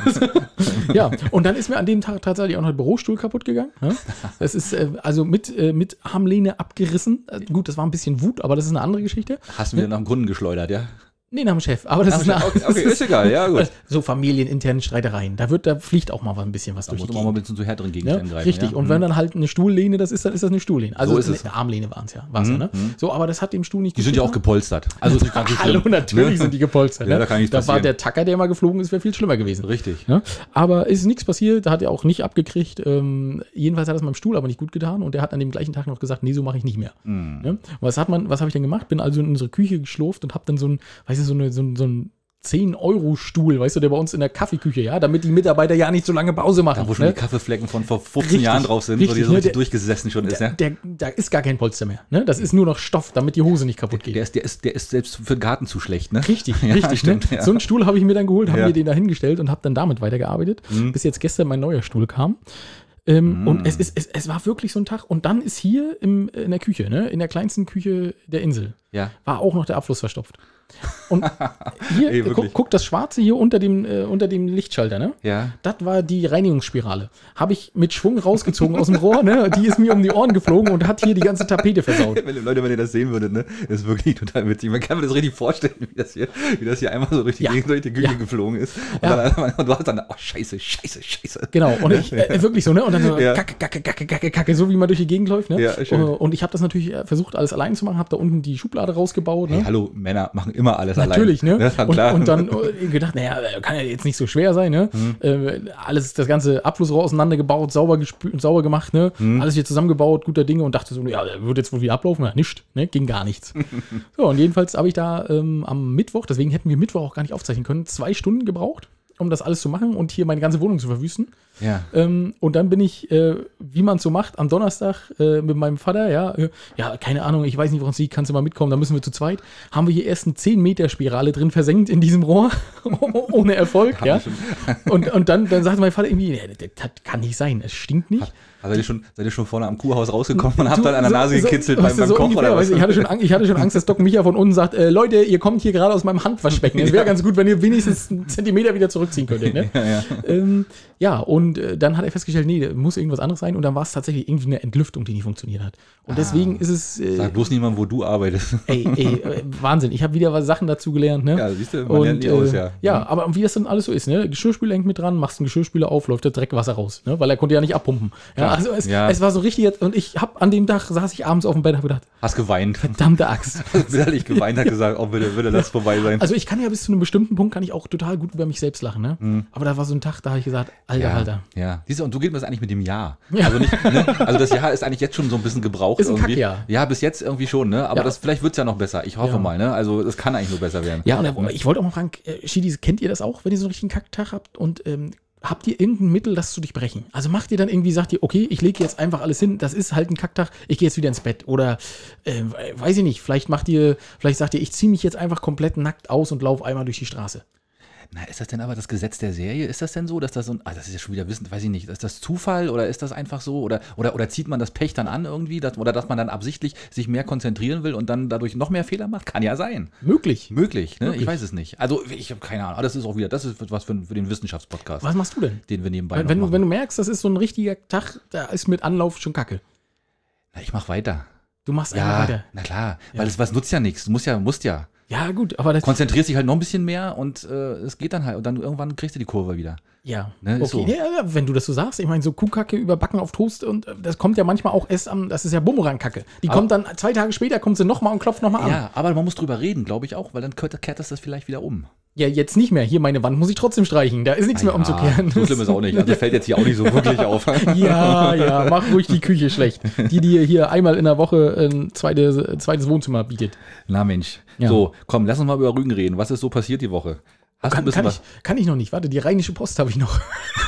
Ja, und dann ist mir an dem Tag tatsächlich auch noch ein Bürostuhl kaputt gegangen. Ne? Das ist also mit Armlehne abgerissen. Gut, das war ein bisschen Wut, aber das ist eine andere Geschichte. Hast du wieder nach dem Brunnen geschleudert, ja? Nee, nach dem Chef. Aber das ist eine Okay, ist egal, ja gut. so familieninterne Streitereien. Da fliegt auch mal ein bisschen was Da durch muss die man mal ein Gegend. bisschen zu härteren Ja, Gegenständen greifen. richtig. Ja? Und wenn dann halt eine Stuhllehne das ist, dann ist das eine Stuhllehne. Also So ist es. eine Armlehne war es ja, ne? So, aber das hat dem Stuhl nicht Die sind ja auch gepolstert. Also ist gar nicht schlimm. Hallo, natürlich sind die gepolstert. Ja, Ne? da kann nichts Da war passieren. der Tacker, der mal geflogen ist, wäre viel schlimmer gewesen. Richtig. Ne? Aber ist nichts passiert, da hat er auch nicht abgekriegt. Jedenfalls hat das meinem Stuhl aber nicht gut getan und der hat an dem gleichen Tag noch gesagt, nee, so mache ich nicht mehr. Ne? Was habe ich denn gemacht? Bin also in unsere Küche geschlurft und habe dann so ein 10-Euro-Stuhl, weißt du, der bei uns in der Kaffeeküche, ja, damit die Mitarbeiter ja nicht so lange Pause machen. Da wo schon ne? die Kaffeeflecken von vor 15 Richtig, Jahren drauf sind, richtig, wo die so ne, richtig der- durchgesessen schon ist, ja? Da ist gar kein Polster mehr. Ne? Das ist nur noch Stoff, damit die Hose nicht kaputt geht. Der ist selbst für den Garten zu schlecht, ne? Richtig, Ja, richtig. stimmt, Ne? ja. So einen Stuhl habe ich mir dann geholt, habe Ja. mir den da hingestellt und habe dann damit weitergearbeitet, bis jetzt gestern mein neuer Stuhl kam. Und es war wirklich so ein Tag. Und dann ist hier in der Küche, ne, in der kleinsten Küche der Insel, Ja. war auch noch der Abfluss verstopft. Und hier, Ey, wirklich. guck das Schwarze hier unter dem Lichtschalter, ne? Ja. Das war die Reinigungsspirale. Habe ich mit Schwung rausgezogen aus dem Rohr, ne? Die ist mir um die Ohren geflogen und hat hier die ganze Tapete versaut. Leute, wenn ihr das sehen würdet, ne, das ist wirklich total witzig. Man kann mir das richtig vorstellen, wie das hier einmal so durch die Ja. Gegend, durch die Küche Ja. geflogen ist. Und, Ja. und du hast dann, oh, scheiße. Genau, und ich, wirklich so, ne? Und dann so, Ja. Kacke, so wie man durch die Gegend läuft, ne? Ja, schön. Und ich habe das natürlich versucht, alles allein zu machen, habe da unten die Schublade rausgebaut, ne? Hey, hallo, Männer machen immer alles Natürlich, allein. ne? Das war klar. Und dann gedacht, naja, kann ja jetzt nicht so schwer sein, ne? Das ganze Abflussrohr auseinandergebaut, sauber gemacht, ne? Alles hier zusammengebaut, guter Dinge und dachte so, ja, wird jetzt wohl wieder ablaufen? Ja, nichts, ne? Ging gar nichts. So, und jedenfalls habe ich da am Mittwoch, deswegen hätten wir Mittwoch auch gar nicht aufzeichnen können, 2 Stunden gebraucht, um das alles zu machen und hier meine ganze Wohnung zu verwüsten. Ja. Und dann bin ich, wie man es so macht, am Donnerstag mit meinem Vater, ja, keine Ahnung, ich weiß nicht, woran es liegt, kannst du mal mitkommen, da müssen wir zu zweit. Haben wir hier erst eine 10-Meter-Spirale drin versenkt in diesem Rohr, ohne Erfolg, ja. Und dann sagte mein Vater irgendwie, das kann nicht sein, es stinkt nicht. Seid ihr schon vorne am Kuhhaus rausgekommen und habt dann an der Nase gekitzelt beim Koch ungefähr, oder was? Ich hatte schon Angst, dass Doc Micha von unten sagt, Leute, ihr kommt hier gerade aus meinem Handwaschbecken. Es wäre ganz gut, wenn ihr wenigstens einen Zentimeter wieder zurückziehen könntet. Ne? Und dann hat er festgestellt, nee, muss irgendwas anderes sein. Und dann war es tatsächlich irgendwie eine Entlüftung, die nicht funktioniert hat. Und deswegen ist es... Sag bloß niemandem, wo du arbeitest. Wahnsinn. Ich habe wieder Sachen dazu gelernt. Ne? Ja, siehst du, man lernt nie aus, ja. Ja, aber wie das dann alles so ist, ne? Geschirrspüler hängt mit dran, machst einen Geschirrspüler auf, läuft das Dreckwasser raus. Ne? Weil er konnte ja nicht abpumpen. Ja, also es war so richtig, und ich habe an dem Tag, saß ich abends auf dem Bett und habe gedacht, hast geweint. Verdammte Axt. Bitterlich geweint, hat gesagt, oh, bitte lass vorbei sein. Also ich kann ja bis zu einem bestimmten Punkt, kann ich auch total gut über mich selbst lachen, ne? Aber da war so ein Tag, da habe ich gesagt, Alter. Ja, siehst du, und so geht mir das eigentlich mit dem Jahr. Ja. Also, nicht, ne? Also das Jahr ist eigentlich jetzt schon so ein bisschen gebraucht. Ist ein irgendwie. Kackjahr. Ja, bis jetzt irgendwie schon, ne? Aber vielleicht wird es ja noch besser. Ich hoffe mal, ne? Also das kann eigentlich nur besser werden. Ja, und ich wollte auch mal fragen, Schiedis, kennt ihr das auch, wenn ihr so einen richtigen Kacktag habt und habt ihr irgendein Mittel, das zu durchbrechen? Also macht ihr dann irgendwie, sagt ihr, okay, ich lege jetzt einfach alles hin, das ist halt ein Kacktag, ich gehe jetzt wieder ins Bett. Oder, weiß ich nicht, vielleicht sagt ihr, ich ziehe mich jetzt einfach komplett nackt aus und laufe einmal durch die Straße. Na, ist das denn aber das Gesetz der Serie? Ist das denn so, dass das so ein, das ist ja schon wieder Wissen, weiß ich nicht, ist das Zufall oder ist das einfach so? Oder zieht man das Pech dann an irgendwie? Oder dass man dann absichtlich sich mehr konzentrieren will und dann dadurch noch mehr Fehler macht? Kann ja sein. Möglich, ne? Ich weiß es nicht. Also ich habe keine Ahnung. Aber das ist auch wieder, das ist was für den Wissenschaftspodcast. Was machst du denn? Den wir nebenbei wenn du merkst, das ist so ein richtiger Tag, da ist mit Anlauf schon Kacke. Na, ich mach weiter. Du machst einfach weiter. Na klar, weil was nutzt ja nichts. Du musst ja. Ja, gut, aber das... Konzentrierst dich halt noch ein bisschen mehr und es geht dann halt. Und dann irgendwann kriegst du die Kurve wieder. Ja, ne, okay. So. Ja, wenn du das so sagst. Ich meine, so Kuhkacke überbacken auf Toast und das kommt ja manchmal auch erst das ist ja Bumerangkacke. Die kommt dann 2 Tage später, kommt sie nochmal und klopft nochmal an. Ja, aber man muss drüber reden, glaube ich auch, weil dann kehrt das vielleicht wieder um. Ja, jetzt nicht mehr. Hier, meine Wand muss ich trotzdem streichen. Da ist nichts mehr umzukehren. So schlimm ist auch nicht. Also fällt jetzt hier auch nicht so wirklich auf. Ja, mach ruhig die Küche schlecht. Die dir hier einmal in der Woche ein zweites Wohnzimmer bietet. Na Mensch. Ja. So, komm, lass uns mal über Rügen reden. Was ist so passiert die Woche? Kann ich noch nicht. Warte, die Rheinische Post habe ich noch.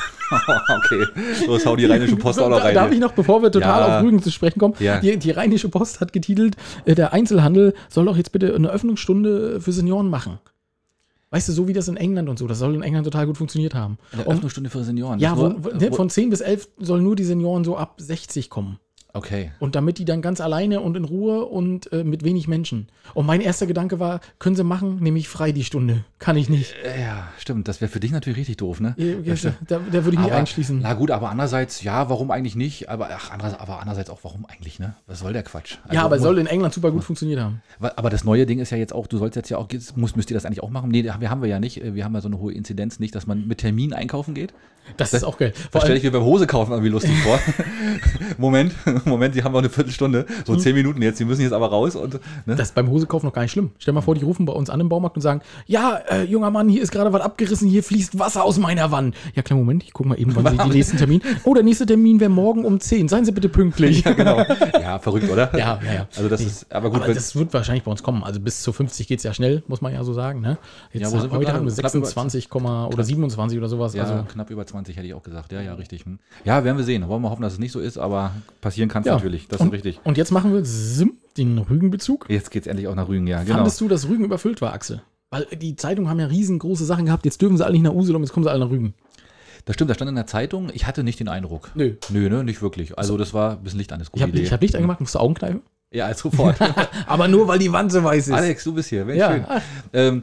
Okay, so ist hau die Rheinische Post auch noch rein. Da habe ich noch, bevor wir total auf Rügen zu sprechen kommen, die Rheinische Post hat getitelt, der Einzelhandel soll doch jetzt bitte eine Öffnungsstunde für Senioren machen. Weißt du, so wie das in England und so, das soll in England total gut funktioniert haben. Eine Öffnungsstunde für Senioren? Ja, von 10 bis 11 sollen nur die Senioren so ab 60 kommen. Okay. Und damit die dann ganz alleine und in Ruhe und mit wenig Menschen. Und mein erster Gedanke war, können sie machen, nehme ich frei die Stunde. Kann ich nicht. Ja, stimmt. Das wäre für dich natürlich richtig doof, ne? Da würde ich mich einschließen. Na gut, aber andererseits, ja, warum eigentlich nicht? Aber andererseits auch, warum eigentlich, ne? Was soll der Quatsch? Also, ja, aber soll in England super gut funktioniert haben. Aber das neue Ding ist ja jetzt auch, du sollst jetzt ja auch, müsst ihr das eigentlich auch machen? Nee, haben wir ja nicht. Wir haben ja so eine hohe Inzidenz nicht, dass man mit Termin einkaufen geht. Das ist auch geil. Das stelle ich mir beim Hose kaufen irgendwie lustig vor. Moment, Sie haben noch eine Viertelstunde, so 10 Minuten jetzt, Sie müssen jetzt aber raus. Und, ne? Das ist beim Hosekauf noch gar nicht schlimm. Stell mal vor, die rufen bei uns an im Baumarkt und sagen, ja, junger Mann, hier ist gerade was abgerissen, hier fließt Wasser aus meiner Wand. Ja, kleinen Moment, ich gucke mal eben, wann Sie den nächsten Termin. Oh, der nächste Termin wäre morgen um 10. Seien Sie bitte pünktlich. Ja, genau. Ja, verrückt, oder? Ja. Also das ist, aber gut. Aber das wird wahrscheinlich bei uns kommen. Also bis zu 50 geht es ja schnell, muss man ja so sagen. Ne? Jetzt ja, heute haben wir 26, oder 27 oder sowas. Ja, also knapp über 20 hätte ich auch gesagt. Ja, richtig. Ja, werden wir sehen. Wollen wir hoffen, dass es nicht so ist, aber passieren kann es natürlich. Das ist richtig. Und jetzt machen wir den Rügenbezug. Jetzt geht es endlich auch nach Rügen, ja, genau. Fandest du, dass Rügen überfüllt war, Axel? Weil die Zeitungen haben ja riesengroße Sachen gehabt. Jetzt dürfen sie alle nicht nach Usedom, jetzt kommen sie alle nach Rügen. Das stimmt, das stand in der Zeitung. Ich hatte nicht den Eindruck. Nö, ne, nicht wirklich. Also das war ein bisschen Licht an, das gute Idee. Ich habe Licht angemacht, musst du Augen kneifen? Ja, sofort. Aber nur, weil die Wand so weiß ist. Alex, du bist hier, schön.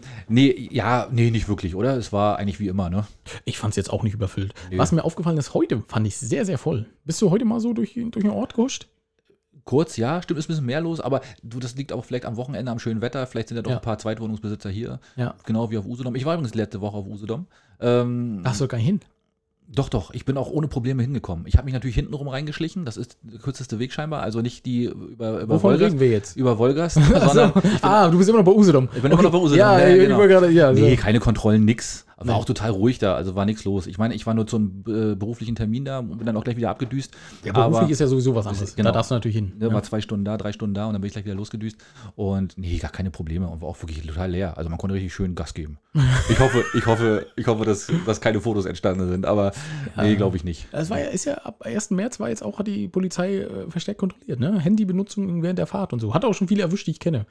Nee, nicht wirklich, oder? Es war eigentlich wie immer, ne? Ich fand es jetzt auch nicht überfüllt. Nee. Was mir aufgefallen ist, heute fand ich sehr, sehr voll. Bist du heute mal so durch den Ort gehuscht? Kurz, ja, stimmt, ist ein bisschen mehr los, aber das liegt auch vielleicht am Wochenende, am schönen Wetter. Vielleicht sind ja doch ein paar Zweitwohnungsbesitzer hier. Ja. Genau wie auf Usedom. Ich war übrigens letzte Woche auf Usedom. Hast du gar nicht hin? Doch, ich bin auch ohne Probleme hingekommen. Ich habe mich natürlich hintenrum reingeschlichen, das ist der kürzeste Weg scheinbar, also nicht die über Wovon reden wir jetzt? Über Wolgast, sondern du bist immer noch bei Usedom. Ich bin immer noch bei Usedom. Ja, genau. Nee, keine Kontrollen, nix. War auch total ruhig da, also war nichts los. Ich meine, ich war nur zum beruflichen Termin da und bin dann auch gleich wieder abgedüst. Ja, beruflich ist ja sowieso was anderes. Genau. Da darfst du natürlich hin. War 2 Stunden da, 3 Stunden da und dann bin ich gleich wieder losgedüst. Und nee, gar keine Probleme und war auch wirklich total leer. Also man konnte richtig schön Gas geben. Ich hoffe, dass keine Fotos entstanden sind, aber nee, glaube ich nicht. Das ist ja ab 1. März war jetzt auch, hat die Polizei verstärkt kontrolliert, ne? Handybenutzung während der Fahrt und so. Hat auch schon viele erwischt, die ich kenne.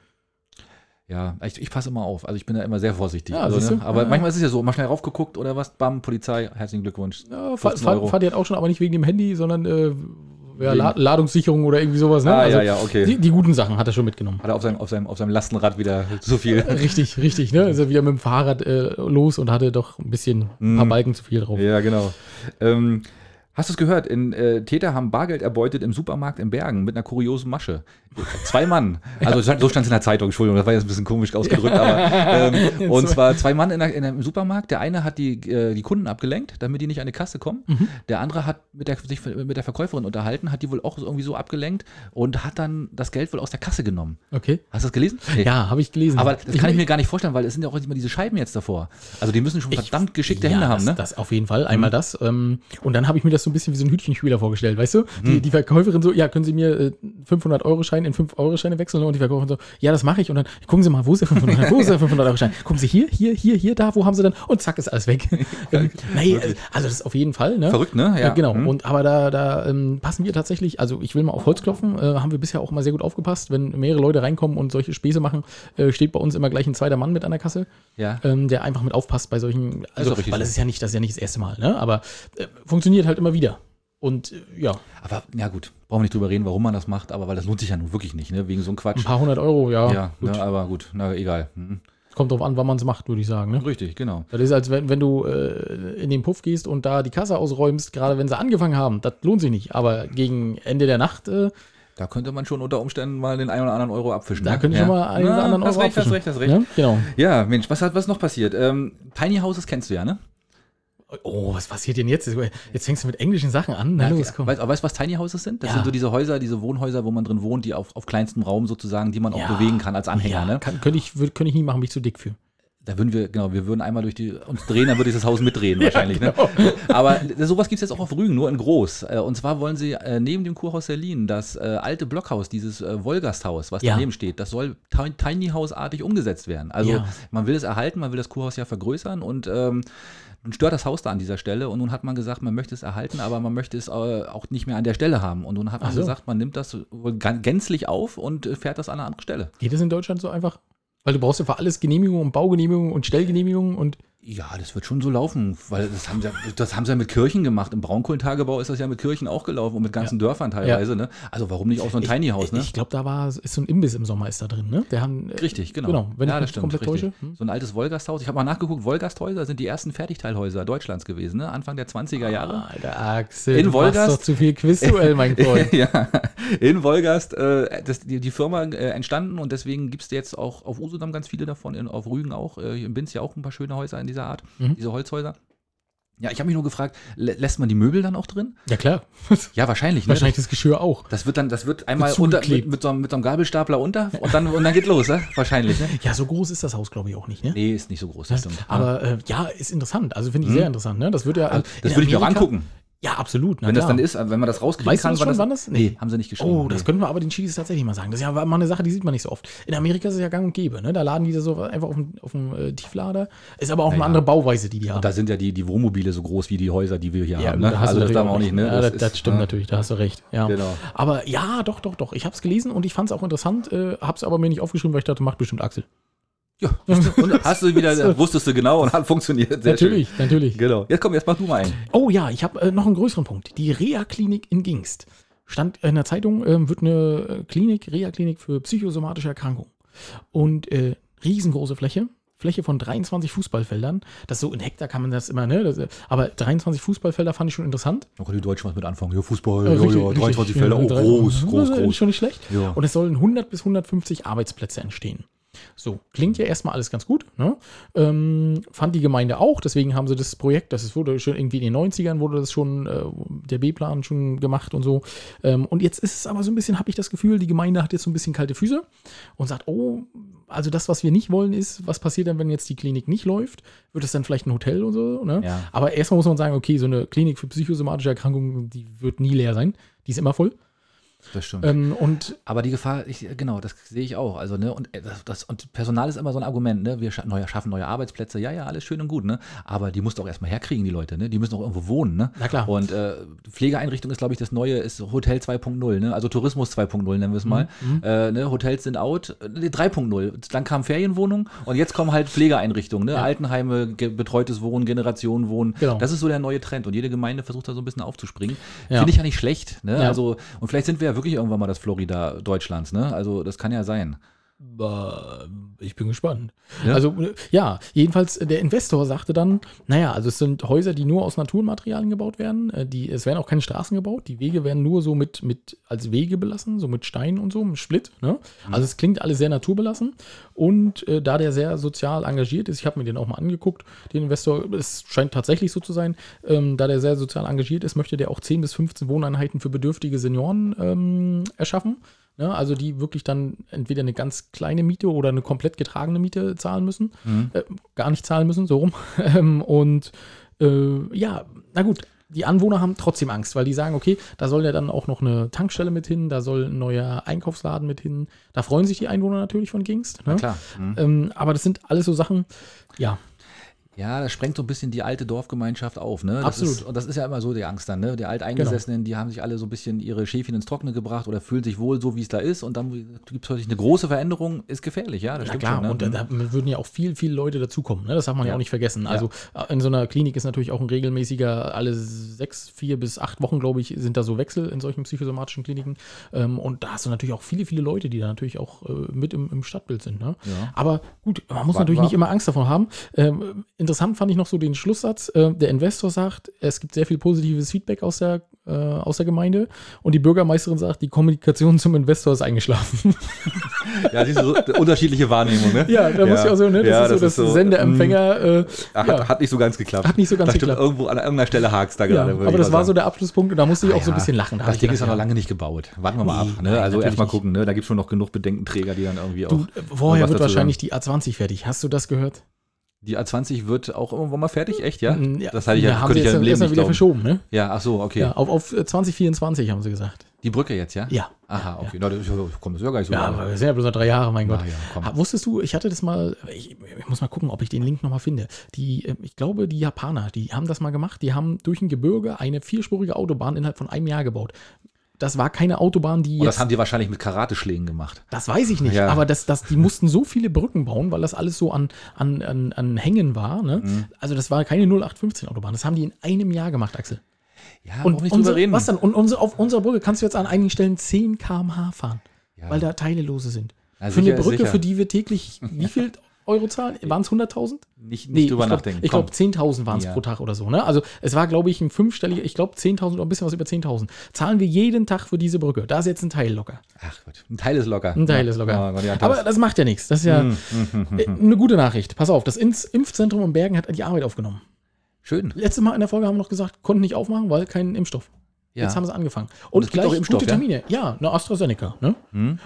Ja, ich passe immer auf. Also ich bin da immer sehr vorsichtig. Ja, also, ne? Aber ja. manchmal ist es ja so, mal schnell raufgeguckt oder was, bam, Polizei, herzlichen Glückwunsch. Ja, Fahrt jetzt auch schon, aber nicht wegen dem Handy, sondern Ladungssicherung oder irgendwie sowas. Ne? Okay. Die guten Sachen hat er schon mitgenommen. Hat er auf seinem Lastenrad wieder so viel. Richtig, ne? Ist er wieder mit dem Fahrrad los und hatte doch ein paar Balken zu viel drauf. Ja, genau. Hast du es gehört? Täter haben Bargeld erbeutet im Supermarkt in Bergen mit einer kuriosen Masche. 2 Mann. Also so stand es in der Zeitung, Entschuldigung, das war jetzt ein bisschen komisch ausgedrückt, aber und zwar 2 Mann in einem Supermarkt. Der eine hat die Kunden abgelenkt, damit die nicht an die Kasse kommen. Der andere hat sich mit der Verkäuferin unterhalten, hat die wohl auch irgendwie so abgelenkt und hat dann das Geld wohl aus der Kasse genommen. Okay. Hast du das gelesen? Nee. Ja, habe ich gelesen. Aber das kann ich mir gar nicht vorstellen, weil es sind ja auch immer diese Scheiben jetzt davor. Also die müssen schon verdammt geschickte Hände haben, ne? Das auf jeden Fall. Einmal das. Und dann habe ich mir das so ein bisschen wie so ein Hütchenspieler vorgestellt, weißt du? Die Verkäuferin so, ja, können Sie mir 500-Euro-Schein in 5-Euro-Scheine wechseln? Und die Verkäuferin so, ja, das mache ich. Und dann, gucken Sie mal, wo ist der 500-Euro-Schein? Gucken Sie hier, da, wo haben Sie dann? Und zack, ist alles weg. Nee, also das ist auf jeden Fall, ne? Verrückt, ne? Ja, genau. Aber da passen wir tatsächlich, also ich will mal auf Holz klopfen, haben wir bisher auch mal sehr gut aufgepasst. Wenn mehrere Leute reinkommen und solche Späße machen, steht bei uns immer gleich ein zweiter Mann mit an der Kasse, der einfach mit aufpasst bei solchen, also weil das ist ja nicht das erste Mal, ne? Aber funktioniert halt immer wieder. Und ja. Aber ja gut, brauchen wir nicht drüber reden, warum man das macht, aber weil das lohnt sich ja nun wirklich nicht, ne? Wegen so einem Quatsch. Ein paar 100 Euro, ja. Ja, gut. Ne, aber gut, na egal. Kommt drauf an, wann man es macht, würde ich sagen. Ne? Richtig, genau. Das ist, als wenn du in den Puff gehst und da die Kasse ausräumst, gerade wenn sie angefangen haben. Das lohnt sich nicht. Aber gegen Ende der Nacht da könnte man schon unter Umständen mal den einen oder anderen Euro abfischen. Da könnte ich schon mal einen oder anderen Euro abfischen. Hast recht. Ja, genau. Ja, Mensch, was ist noch passiert? Tiny Houses kennst du ja, ne? Oh, was passiert denn jetzt? Jetzt fängst du mit englischen Sachen an. Na, los, komm. Weißt du, was Tiny Houses sind? Das sind so diese Häuser, diese Wohnhäuser, wo man drin wohnt, die auf kleinstem Raum sozusagen, die man auch bewegen kann als Anhänger. Ne? Könnte ich nie machen, bin ich zu dick für. Da würden wir würden einmal uns drehen, dann würde ich das Haus mitdrehen wahrscheinlich. Ja, genau. Ne? Aber sowas gibt es jetzt auch auf Rügen, nur in groß. Und zwar wollen sie neben dem Kurhaus Serlin das alte Blockhaus, dieses Wolgasthaus, was daneben steht, das soll Tiny House-artig umgesetzt werden. Also man will es erhalten, man will das Kurhaus ja vergrößern und nun stört das Haus da an dieser Stelle und nun hat man gesagt, man möchte es erhalten, aber man möchte es auch nicht mehr an der Stelle haben. Und nun hat man gesagt, man nimmt das gänzlich auf und fährt das an eine andere Stelle. Geht das in Deutschland so einfach? Weil du brauchst ja für alles Genehmigung und Baugenehmigung und Stellgenehmigung und. Ja, das wird schon so laufen, weil das haben sie ja mit Kirchen gemacht. Im Braunkohlentagebau ist das ja mit Kirchen auch gelaufen und mit ganzen Dörfern teilweise. Ja. Ne? Also warum nicht auch so ein Tiny House? Ne? Ich glaube, ist so ein Imbiss im Sommer ist da drin. Ne? Richtig, genau. Wenn ich mich komplett täusche. So ein altes Wolgasthhaus. Ich habe mal nachgeguckt, Wolgasthäuser sind die ersten Fertigteilhäuser Deutschlands gewesen, ne? Anfang der 20er Jahre. Alter Axel, in Wolgast, du machst doch zu viel Quizduell, mein Freund. Ja, in Wolgast die Firma entstanden und deswegen gibt es jetzt auch auf Usedom ganz viele davon, auf Rügen auch. In Binz ja auch ein paar schöne Häuser in dieser Art. Diese Holzhäuser. Ja, ich habe mich nur gefragt, lässt man die Möbel dann auch drin? Ja, klar. Ja, wahrscheinlich. Wahrscheinlich das Geschirr auch. Das wird einmal mit so einem Gabelstapler unter und dann geht los, ne? Wahrscheinlich. Ne? Ja, so groß ist das Haus, glaube ich, auch nicht. Ne? Nee, ist nicht so groß. Das stimmt. Aber ist interessant. Also finde ich sehr interessant. Ne? Das wird ja. Das würde ich mir auch angucken. Ja, absolut. Wenn das dann ist, wenn man das rauskriegen weißt kann. Weißt du schon, wann das? Nee, haben sie nicht geschrieben. Oh, das könnten wir aber den Chilis tatsächlich mal sagen. Das ist ja mal eine Sache, die sieht man nicht so oft. In Amerika ist es ja gang und gäbe. Ne? Da laden die das so einfach auf dem Tieflader. Ist aber auch eine andere Bauweise, die haben. Und da sind ja die Wohnmobile so groß wie die Häuser, die wir hier haben. Ne? Da also das darf man auch nicht. Ne? Ja, das stimmt natürlich, da hast du recht. Ja. Genau. Aber ja, doch. Ich habe es gelesen und ich fand es auch interessant, habe es aber mir nicht aufgeschrieben, weil ich dachte, macht bestimmt Axel. Ja, und hast du wieder, wusstest du genau und hat funktioniert. Sehr natürlich. Genau. Jetzt mach du mal ein. Oh ja, ich habe noch einen größeren Punkt. Die Reha-Klinik in Gingst. Stand in der Zeitung, wird eine Reha-Klinik für psychosomatische Erkrankungen. Und riesengroße Fläche von 23 Fußballfeldern. Das so in Hektar kann man das immer, ne? Aber 23 Fußballfelder fand ich schon interessant. Da können die Deutschen was mit anfangen. Ja, Fußball, 23 Felder, groß. Schon nicht schlecht. Ja. Und es sollen 100 bis 150 Arbeitsplätze entstehen. So, klingt ja erstmal alles ganz gut. Ne? Fand die Gemeinde auch, deswegen haben sie das Projekt, wurde schon irgendwie in den 90ern, wurde das schon, der B-Plan schon gemacht und so. Und jetzt ist es aber so ein bisschen, habe ich das Gefühl, die Gemeinde hat jetzt so ein bisschen kalte Füße und sagt, oh, also das, was wir nicht wollen, ist, was passiert dann, wenn jetzt die Klinik nicht läuft? Wird es dann vielleicht ein Hotel oder so? Ne? Ja. Aber erstmal muss man sagen, okay, so eine Klinik für psychosomatische Erkrankungen, die wird nie leer sein. Die ist immer voll. Das stimmt. Aber die Gefahr, genau, das sehe ich auch. Also, ne, und Personal ist immer so ein Argument, ne? Wir schaffen neue Arbeitsplätze, ja, alles schön und gut, ne? Aber die musst du auch erstmal herkriegen, die Leute, ne? Die müssen auch irgendwo wohnen, ne? Na klar. Und Pflegeeinrichtung ist, glaube ich, das neue, ist Hotel 2.0, ne? Also Tourismus 2.0 nennen wir es mal. Ne? Hotels sind out, 3.0. Dann kam Ferienwohnung und jetzt kommen halt Pflegeeinrichtungen, ne? Ja. Altenheime, betreutes Wohnen, Generationenwohnen. Genau. Das ist so der neue Trend und jede Gemeinde versucht da so ein bisschen aufzuspringen. Ja. Finde ich ja nicht schlecht, ne? Ja. Also, und vielleicht sind wir ja wirklich irgendwann mal das Florida Deutschlands, ne? Also das kann ja sein. Ich bin gespannt. Ja? Also ja, jedenfalls der Investor sagte dann, naja, also es sind Häuser, die nur aus Naturmaterialien gebaut werden. Es werden auch keine Straßen gebaut. Die Wege werden nur so mit als Wege belassen, so mit Steinen und so, mit Split. Ne? Also es klingt alles sehr naturbelassen. Und da der sehr sozial engagiert ist, ich habe mir den auch mal angeguckt, den Investor, es scheint tatsächlich so zu sein, da der sehr sozial engagiert ist, möchte der auch 10 bis 15 Wohneinheiten für bedürftige Senioren erschaffen. Ja, also die wirklich dann entweder eine ganz kleine Miete oder eine komplett getragene Miete zahlen müssen. Gar nicht zahlen müssen, so rum. Ja, na gut, die Anwohner haben trotzdem Angst, weil die sagen, okay, da soll ja dann auch noch eine Tankstelle mit hin, da soll ein neuer Einkaufsladen mit hin. Da freuen sich die Einwohner natürlich von Gingst. Ne? Na klar. Aber das sind alles so Sachen, ja. Ja, das sprengt so ein bisschen die alte Dorfgemeinschaft auf, ne? Absolut. Und das ist ja immer so die Angst dann, ne? Die Alteingesessenen, die haben sich alle so ein bisschen ihre Schäfchen ins Trockene gebracht oder fühlen sich wohl so, wie es da ist. Und dann gibt es plötzlich eine große Veränderung, ist gefährlich, ja, das Na stimmt klar, schon. Ne? Und da würden ja auch viele Leute dazukommen, ne? Das darf man ja auch nicht vergessen. Also in so einer Klinik ist natürlich auch ein regelmäßiger, alle 4 bis 8 Wochen, glaube ich, sind da so Wechsel in solchen psychosomatischen Kliniken. Und da hast du natürlich auch viele Leute, die da natürlich auch mit im Stadtbild sind, ne? Ja. Aber gut, man muss natürlich nicht immer Angst davon haben. Interessant fand ich noch so den Schlusssatz. Der Investor sagt, es gibt sehr viel positives Feedback aus der Gemeinde und die Bürgermeisterin sagt, die Kommunikation zum Investor ist eingeschlafen. Ja, diese so unterschiedliche Wahrnehmung, ne? Ja, da muss ich auch so, ne? Das ist so, das Sender-Empfänger. Hat nicht so ganz geklappt. Hat nicht so ganz geklappt. Irgendwo an irgendeiner Stelle hakt es da gerade. Aber das war so der Abschlusspunkt und da musste ich auch so ein bisschen lachen. Das Ding ist ja noch lange nicht gebaut. Warten wir mal ab. Ne? Also erstmal gucken, ne? Da gibt es schon noch genug Bedenkenträger, die dann irgendwie auch. Vorher wird wahrscheinlich die A20 fertig. Hast du das gehört? Die A20 wird auch irgendwann mal fertig, echt, ja? Das hatte ich ja, könnte ich ja im Leben nicht wieder verschoben, ne? Ja, ach so, okay. Ja, auf 2024 haben sie gesagt. Die Brücke jetzt, ja? Ja. Aha, okay. Ja. Das kommt ja gar nicht so lange. Ja, aber wir sind ja bloß noch 3 Jahre, mein Gott. Ja, wusstest du, ich hatte das mal, ich muss mal gucken, ob ich den Link nochmal finde. Ich glaube, die Japaner, die haben das mal gemacht. Die haben durch ein Gebirge eine 4-spurige Autobahn innerhalb von einem Jahr gebaut. Das war keine Autobahn, die jetzt... Das haben die wahrscheinlich mit Karateschlägen gemacht. Das weiß ich nicht, aber die mussten so viele Brücken bauen, weil das alles so an Hängen war. Ne? Also das war keine 0815-Autobahn. Das haben die in einem Jahr gemacht, Axel. Ja, und nicht drüber reden. Was dann? Und auf unserer Brücke kannst du jetzt an einigen Stellen 10 km/h fahren, weil da Teile lose sind. Ja, für eine Brücke, für die wir täglich, wie viel Euro zahlen? Waren es 100.000? Nicht drüber nachdenken. Ich glaube, 10.000 waren es pro Tag oder so. Ne? Also es war, glaube ich, ein 5-stelliger, ich glaube 10.000 oder ein bisschen was über 10.000. Zahlen wir jeden Tag für diese Brücke. Da ist jetzt ein Teil locker. Ach Gott, ein Teil ist locker. Ein Teil ist locker. Oh, aber das macht ja nichts. Das ist ja eine gute Nachricht. Pass auf, das Impfzentrum in Bergen hat die Arbeit aufgenommen. Schön. Letztes Mal in der Folge haben wir noch gesagt, konnten nicht aufmachen, weil kein Impfstoff. Ja. Jetzt haben sie angefangen. Und gleich gute Termine. Ja, eine AstraZeneca. Ne?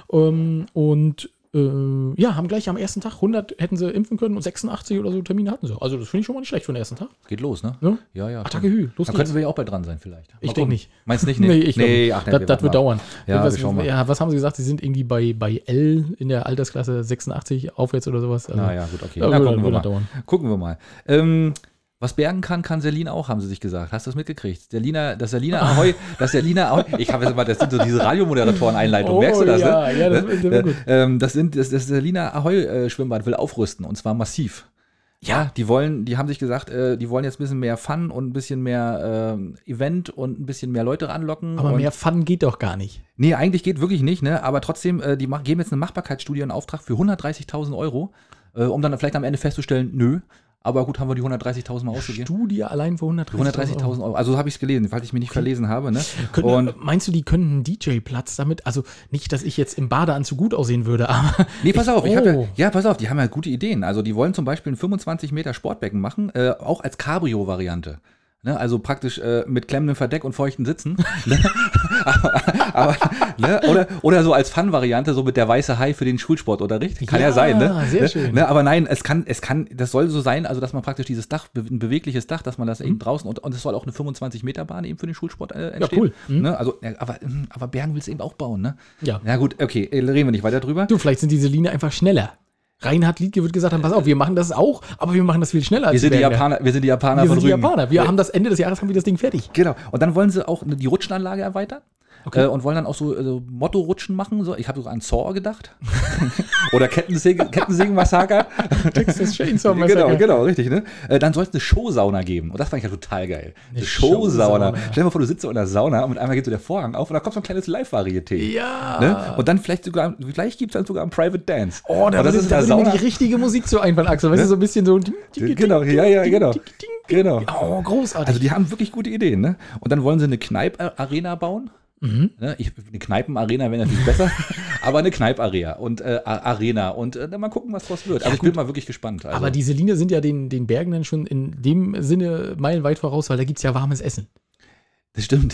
Haben gleich am ersten Tag 100 hätten sie impfen können und 86 oder so Termine hatten sie. Also das finde ich schon mal nicht schlecht für den ersten Tag. Geht los, ne? Ja. Attacke Hü, los geht's. Da könnten wir ja auch bald dran sein vielleicht. Ich denke nicht. Meinst du nicht? Nee, das wird dauern. Ja, was haben sie gesagt? Sie sind irgendwie bei L in der Altersklasse 86 aufwärts oder sowas. Also, gut, okay. Gucken wir mal. Was Bergen kann Selin auch, haben sie sich gesagt. Hast du das mitgekriegt? Das Selina Ahoi, das sind so diese Radiomoderatoren-Einleitungen. Merkst du das? Ja, das wird gut. Das Selina Ahoi-Schwimmbad will aufrüsten und zwar massiv. Ja, die haben sich gesagt, die wollen jetzt ein bisschen mehr Fun und ein bisschen mehr Event und ein bisschen mehr Leute ranlocken. Aber mehr Fun geht doch gar nicht. Nee, eigentlich geht wirklich nicht, ne? Aber trotzdem, die geben jetzt eine Machbarkeitsstudie in Auftrag für 130.000 Euro, um dann vielleicht am Ende festzustellen, nö. Aber gut, haben wir die 130.000 Mal ausgegeben. Studie allein für 130.000 Euro. Also habe ich es gelesen, falls ich mich nicht verlesen habe. Ne? Meinst du, die können einen DJ-Platz damit? Also nicht, dass ich jetzt im Badeanzug gut aussehen würde, aber. Nee, pass auf, pass auf, die haben ja gute Ideen. Also die wollen zum Beispiel ein 25 Meter Sportbecken machen, auch als Cabrio-Variante. Ne, also praktisch mit klemmendem Verdeck und feuchten Sitzen. Oder so als Fun-Variante, so mit der weiße Hai für den Schulsportunterricht. Kann ja sein, ne? Sehr schön. Ne, aber nein, das soll so sein, also dass man praktisch dieses Dach, ein bewegliches Dach, dass man das eben draußen und es soll auch eine 25-Meter-Bahn eben für den Schulsport entstehen. Ja, cool. Ne, also, aber Bergen willst du eben auch bauen, ne? Ja. Na gut, okay, reden wir nicht weiter drüber. Du, vielleicht sind diese Linien einfach schneller. Reinhard Liedke wird gesagt haben, pass auf, wir machen das auch, aber wir machen das viel schneller. Wir sind die Japaner von Rügen. Wir haben das Ende des Jahres, haben wir das Ding fertig. Genau. Und dann wollen sie auch die Rutschenanlage erweitern. Okay. Und wollen dann auch so Motto-Rutschen machen. So. Ich habe sogar an Saw gedacht. Oder Kettensägen-Massaker. Texas Chainsaw Massacre. Genau, richtig. Ne? Dann soll es eine Showsauna geben. Und das fand ich ja total geil. Eine Showsauna. Stell dir mal vor, du sitzt so in der Sauna und einmal geht so der Vorhang auf und da kommt so ein kleines Live-Varieté. Ja. Ne? Und dann vielleicht gibt es dann sogar ein Private Dance. Oh, da würde mir die richtige Musik zu einfallen, Axel. Weißt du, so ein bisschen so. Genau. Genau. Oh, großartig. Also die haben wirklich gute Ideen. Ne? Und dann wollen sie eine Kneipp-Arena bauen. Mhm. Ne, eine Kneipenarena wäre natürlich besser, aber eine Kneipp-Arena und Arena und mal gucken, was draus wird. Also ich bin mal wirklich gespannt. Also. Aber diese Linie sind ja den Bergen dann schon in dem Sinne meilenweit voraus, weil da gibt es ja warmes Essen. Das stimmt.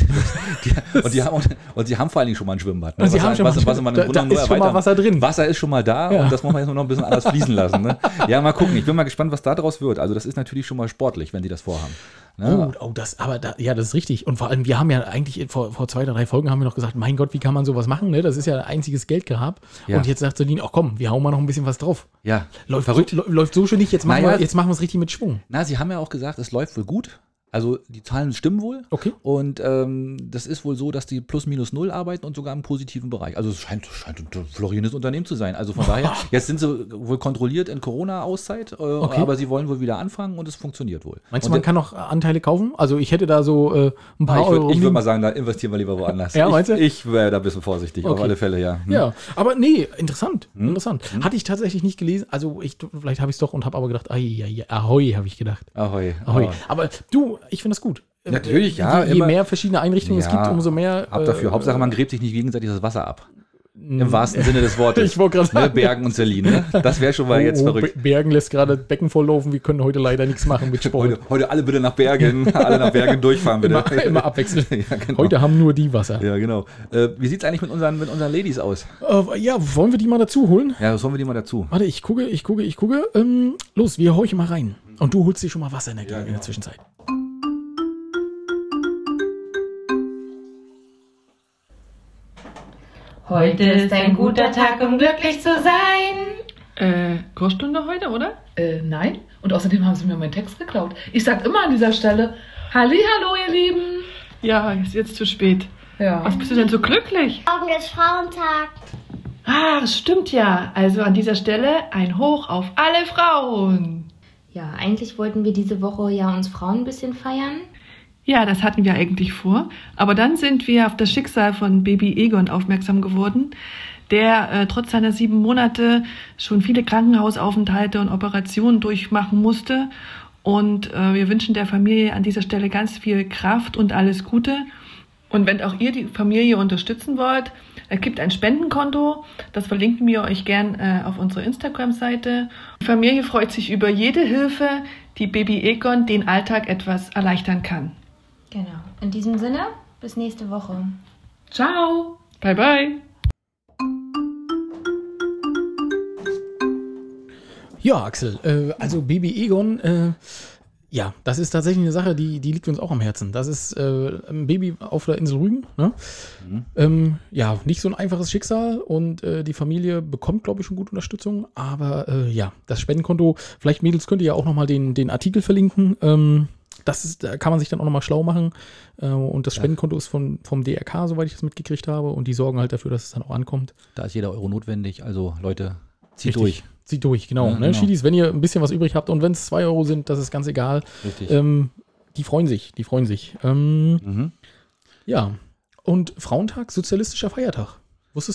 Und sie haben vor allen Dingen schon mal ein Schwimmbad. Ne? Da ist schon mal Wasser drin. Wasser ist schon mal da und das muss man jetzt noch ein bisschen anders fließen lassen. Ne? Ja, mal gucken. Ich bin mal gespannt, was da draus wird. Also das ist natürlich schon mal sportlich, wenn sie das vorhaben. Ne? Das ist richtig. Und vor allem, wir haben ja eigentlich vor 2 oder 3 Folgen haben wir noch gesagt, mein Gott, wie kann man sowas machen? Ne? Das ist ja ein einziges Geldgrab. Ja. Und jetzt sagt Celine, ach komm, wir hauen mal noch ein bisschen was drauf. Ja. Läuft so schon nicht, jetzt machen wir es richtig mit Schwung. Na, sie haben ja auch gesagt, es läuft wohl gut. Also die Zahlen stimmen wohl. Okay. Und das ist wohl so, dass die plus minus null arbeiten und sogar im positiven Bereich. Also es scheint ein florierendes Unternehmen zu sein. Also von daher, jetzt sind sie wohl kontrolliert in Corona-Auszeit, aber sie wollen wohl wieder anfangen und es funktioniert wohl. Meinst du, man kann noch Anteile kaufen? Also ich hätte da so ein paar Euro. Ich würde mal sagen, da investieren wir lieber woanders. Ja, meinst du? Ich wäre da ein bisschen vorsichtig, auf alle Fälle, ja. Ja, aber nee, interessant. Hatte ich tatsächlich nicht gelesen. Also vielleicht habe ich es doch und habe aber gedacht, Ahoi, habe ich gedacht. Ahoi. Aber du, ich finde das gut. Natürlich, ja. Je mehr verschiedene Einrichtungen es gibt, umso mehr. Ab dafür. Hauptsache, man gräbt sich nicht gegenseitig das Wasser ab. Im wahrsten Sinne des Wortes. Ich wollte gerade sagen. Bergen und Celine. Ne? Das wäre schon mal jetzt verrückt. Bergen lässt gerade Becken volllaufen. Wir können heute leider nichts machen mit Sport. Heute alle bitte nach Bergen. Alle nach Bergen durchfahren, bitte. Immer abwechseln. Ja, genau. Heute haben nur die Wasser. Ja, genau. Wie sieht es eigentlich mit unseren Ladies aus? Wollen wir die mal dazu holen? Ja, was holen wir die mal dazu? Warte, ich gucke. Los, wir horchen mal rein. Und du holst dir schon mal Wasser in der Zwischenzeit. Heute ist ein guter Tag, um glücklich zu sein. Kursstunde heute, oder? Nein. Und außerdem haben sie mir meinen Text geklaut. Ich sag immer an dieser Stelle, Hallihallo, ihr Lieben. Ja, ist jetzt zu spät. Ja. Was bist du denn so glücklich? Morgen ist Frauentag. Ah, das stimmt ja. Also an dieser Stelle ein Hoch auf alle Frauen. Ja, eigentlich wollten wir diese Woche ja uns Frauen ein bisschen feiern. Ja, das hatten wir eigentlich vor. Aber dann sind wir auf das Schicksal von Baby Egon aufmerksam geworden, der trotz seiner 7 Monate schon viele Krankenhausaufenthalte und Operationen durchmachen musste. Und wir wünschen der Familie an dieser Stelle ganz viel Kraft und alles Gute. Und wenn auch ihr die Familie unterstützen wollt, gibt ein Spendenkonto. Das verlinken wir euch gern auf unserer Instagram-Seite. Die Familie freut sich über jede Hilfe, die Baby Egon den Alltag etwas erleichtern kann. Genau. In diesem Sinne, bis nächste Woche. Ciao. Bye, bye. Ja, Axel, also Baby Egon, ja, das ist tatsächlich eine Sache, die liegt uns auch am Herzen. Das ist ein Baby auf der Insel Rügen. Ne? Ja, nicht so ein einfaches Schicksal und die Familie bekommt, glaube ich, schon gute Unterstützung. Aber ja, das Spendenkonto, vielleicht Mädels, könnt ihr ja auch nochmal den Artikel verlinken. Da kann man sich dann auch nochmal schlau machen. Und das Spendenkonto ist vom DRK, soweit ich das mitgekriegt habe. Und die sorgen halt dafür, dass es dann auch ankommt. Da ist jeder Euro notwendig. Also Leute, zieht durch. Zieht durch, genau. Ja, ne? genau. Schiedis, wenn ihr ein bisschen was übrig habt und wenn es 2 Euro sind, das ist ganz egal. Richtig. Die freuen sich. Ja. Und Frauentag, sozialistischer Feiertag. Wusstest du das?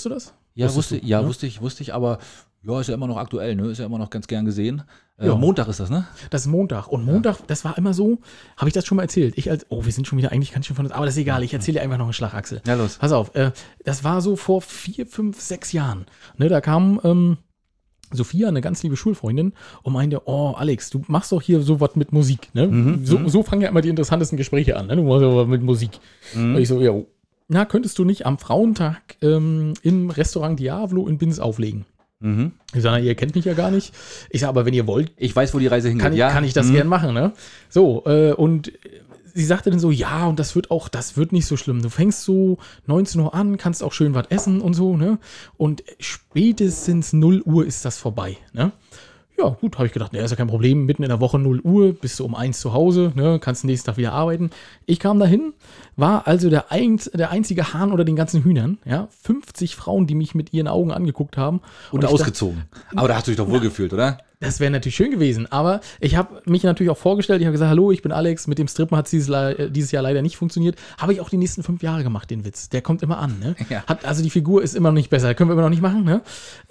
Ja, Wusstest du, ne? wusste ich, aber ja, ist ja immer noch aktuell, ne? Ist ja immer noch ganz gern gesehen. Ja. Montag ist das, ne? Das ist Montag. Und Montag, das war immer so, habe ich das schon mal erzählt? Wir sind schon wieder eigentlich ganz schön von uns, aber das ist egal, ich erzähle dir einfach noch einen Schlag, Axel. Ja, los. Pass auf, das war so vor 4, 5, 6 Jahren. Ne, da kam Sophia, eine ganz liebe Schulfreundin, und meinte, oh, Alex, du machst doch hier sowas mit Musik, ne? So fangen ja immer die interessantesten Gespräche an, ne? Du machst ja was mit Musik. Und ich so, ja, na, könntest du nicht am Frauentag im Restaurant Diavolo in Binz auflegen? Ich sage, ihr kennt mich ja gar nicht. Ich sage, aber wenn ihr wollt, Ich weiß, wo die Reise hingeht. kann ich das gern machen, ne? So, und sie sagte dann so, ja, und das wird nicht so schlimm. Du fängst so 19 Uhr an, kannst auch schön was essen und so, ne? Und spätestens 0 Uhr ist das vorbei, ne? Ja, gut, habe ich gedacht, ist ja kein Problem. Mitten in der Woche 0 Uhr, bist du um 1 zu Hause, ne? Kannst nächsten Tag wieder arbeiten. Ich kam dahin, war also der einzige Hahn unter den ganzen Hühnern, ja? 50 Frauen, die mich mit ihren Augen angeguckt haben. Und ich ausgezogen. Aber da hast du dich doch wohl gefühlt, oder? Das wäre natürlich schön gewesen, aber ich habe mich natürlich auch vorgestellt, ich habe gesagt, hallo, ich bin Alex, mit dem Strippen hat es dieses Jahr leider nicht funktioniert, habe ich auch die nächsten 5 Jahre gemacht, den Witz, der kommt immer an, ne? Ja. Also die Figur ist immer noch nicht besser, können wir immer noch nicht machen, ne?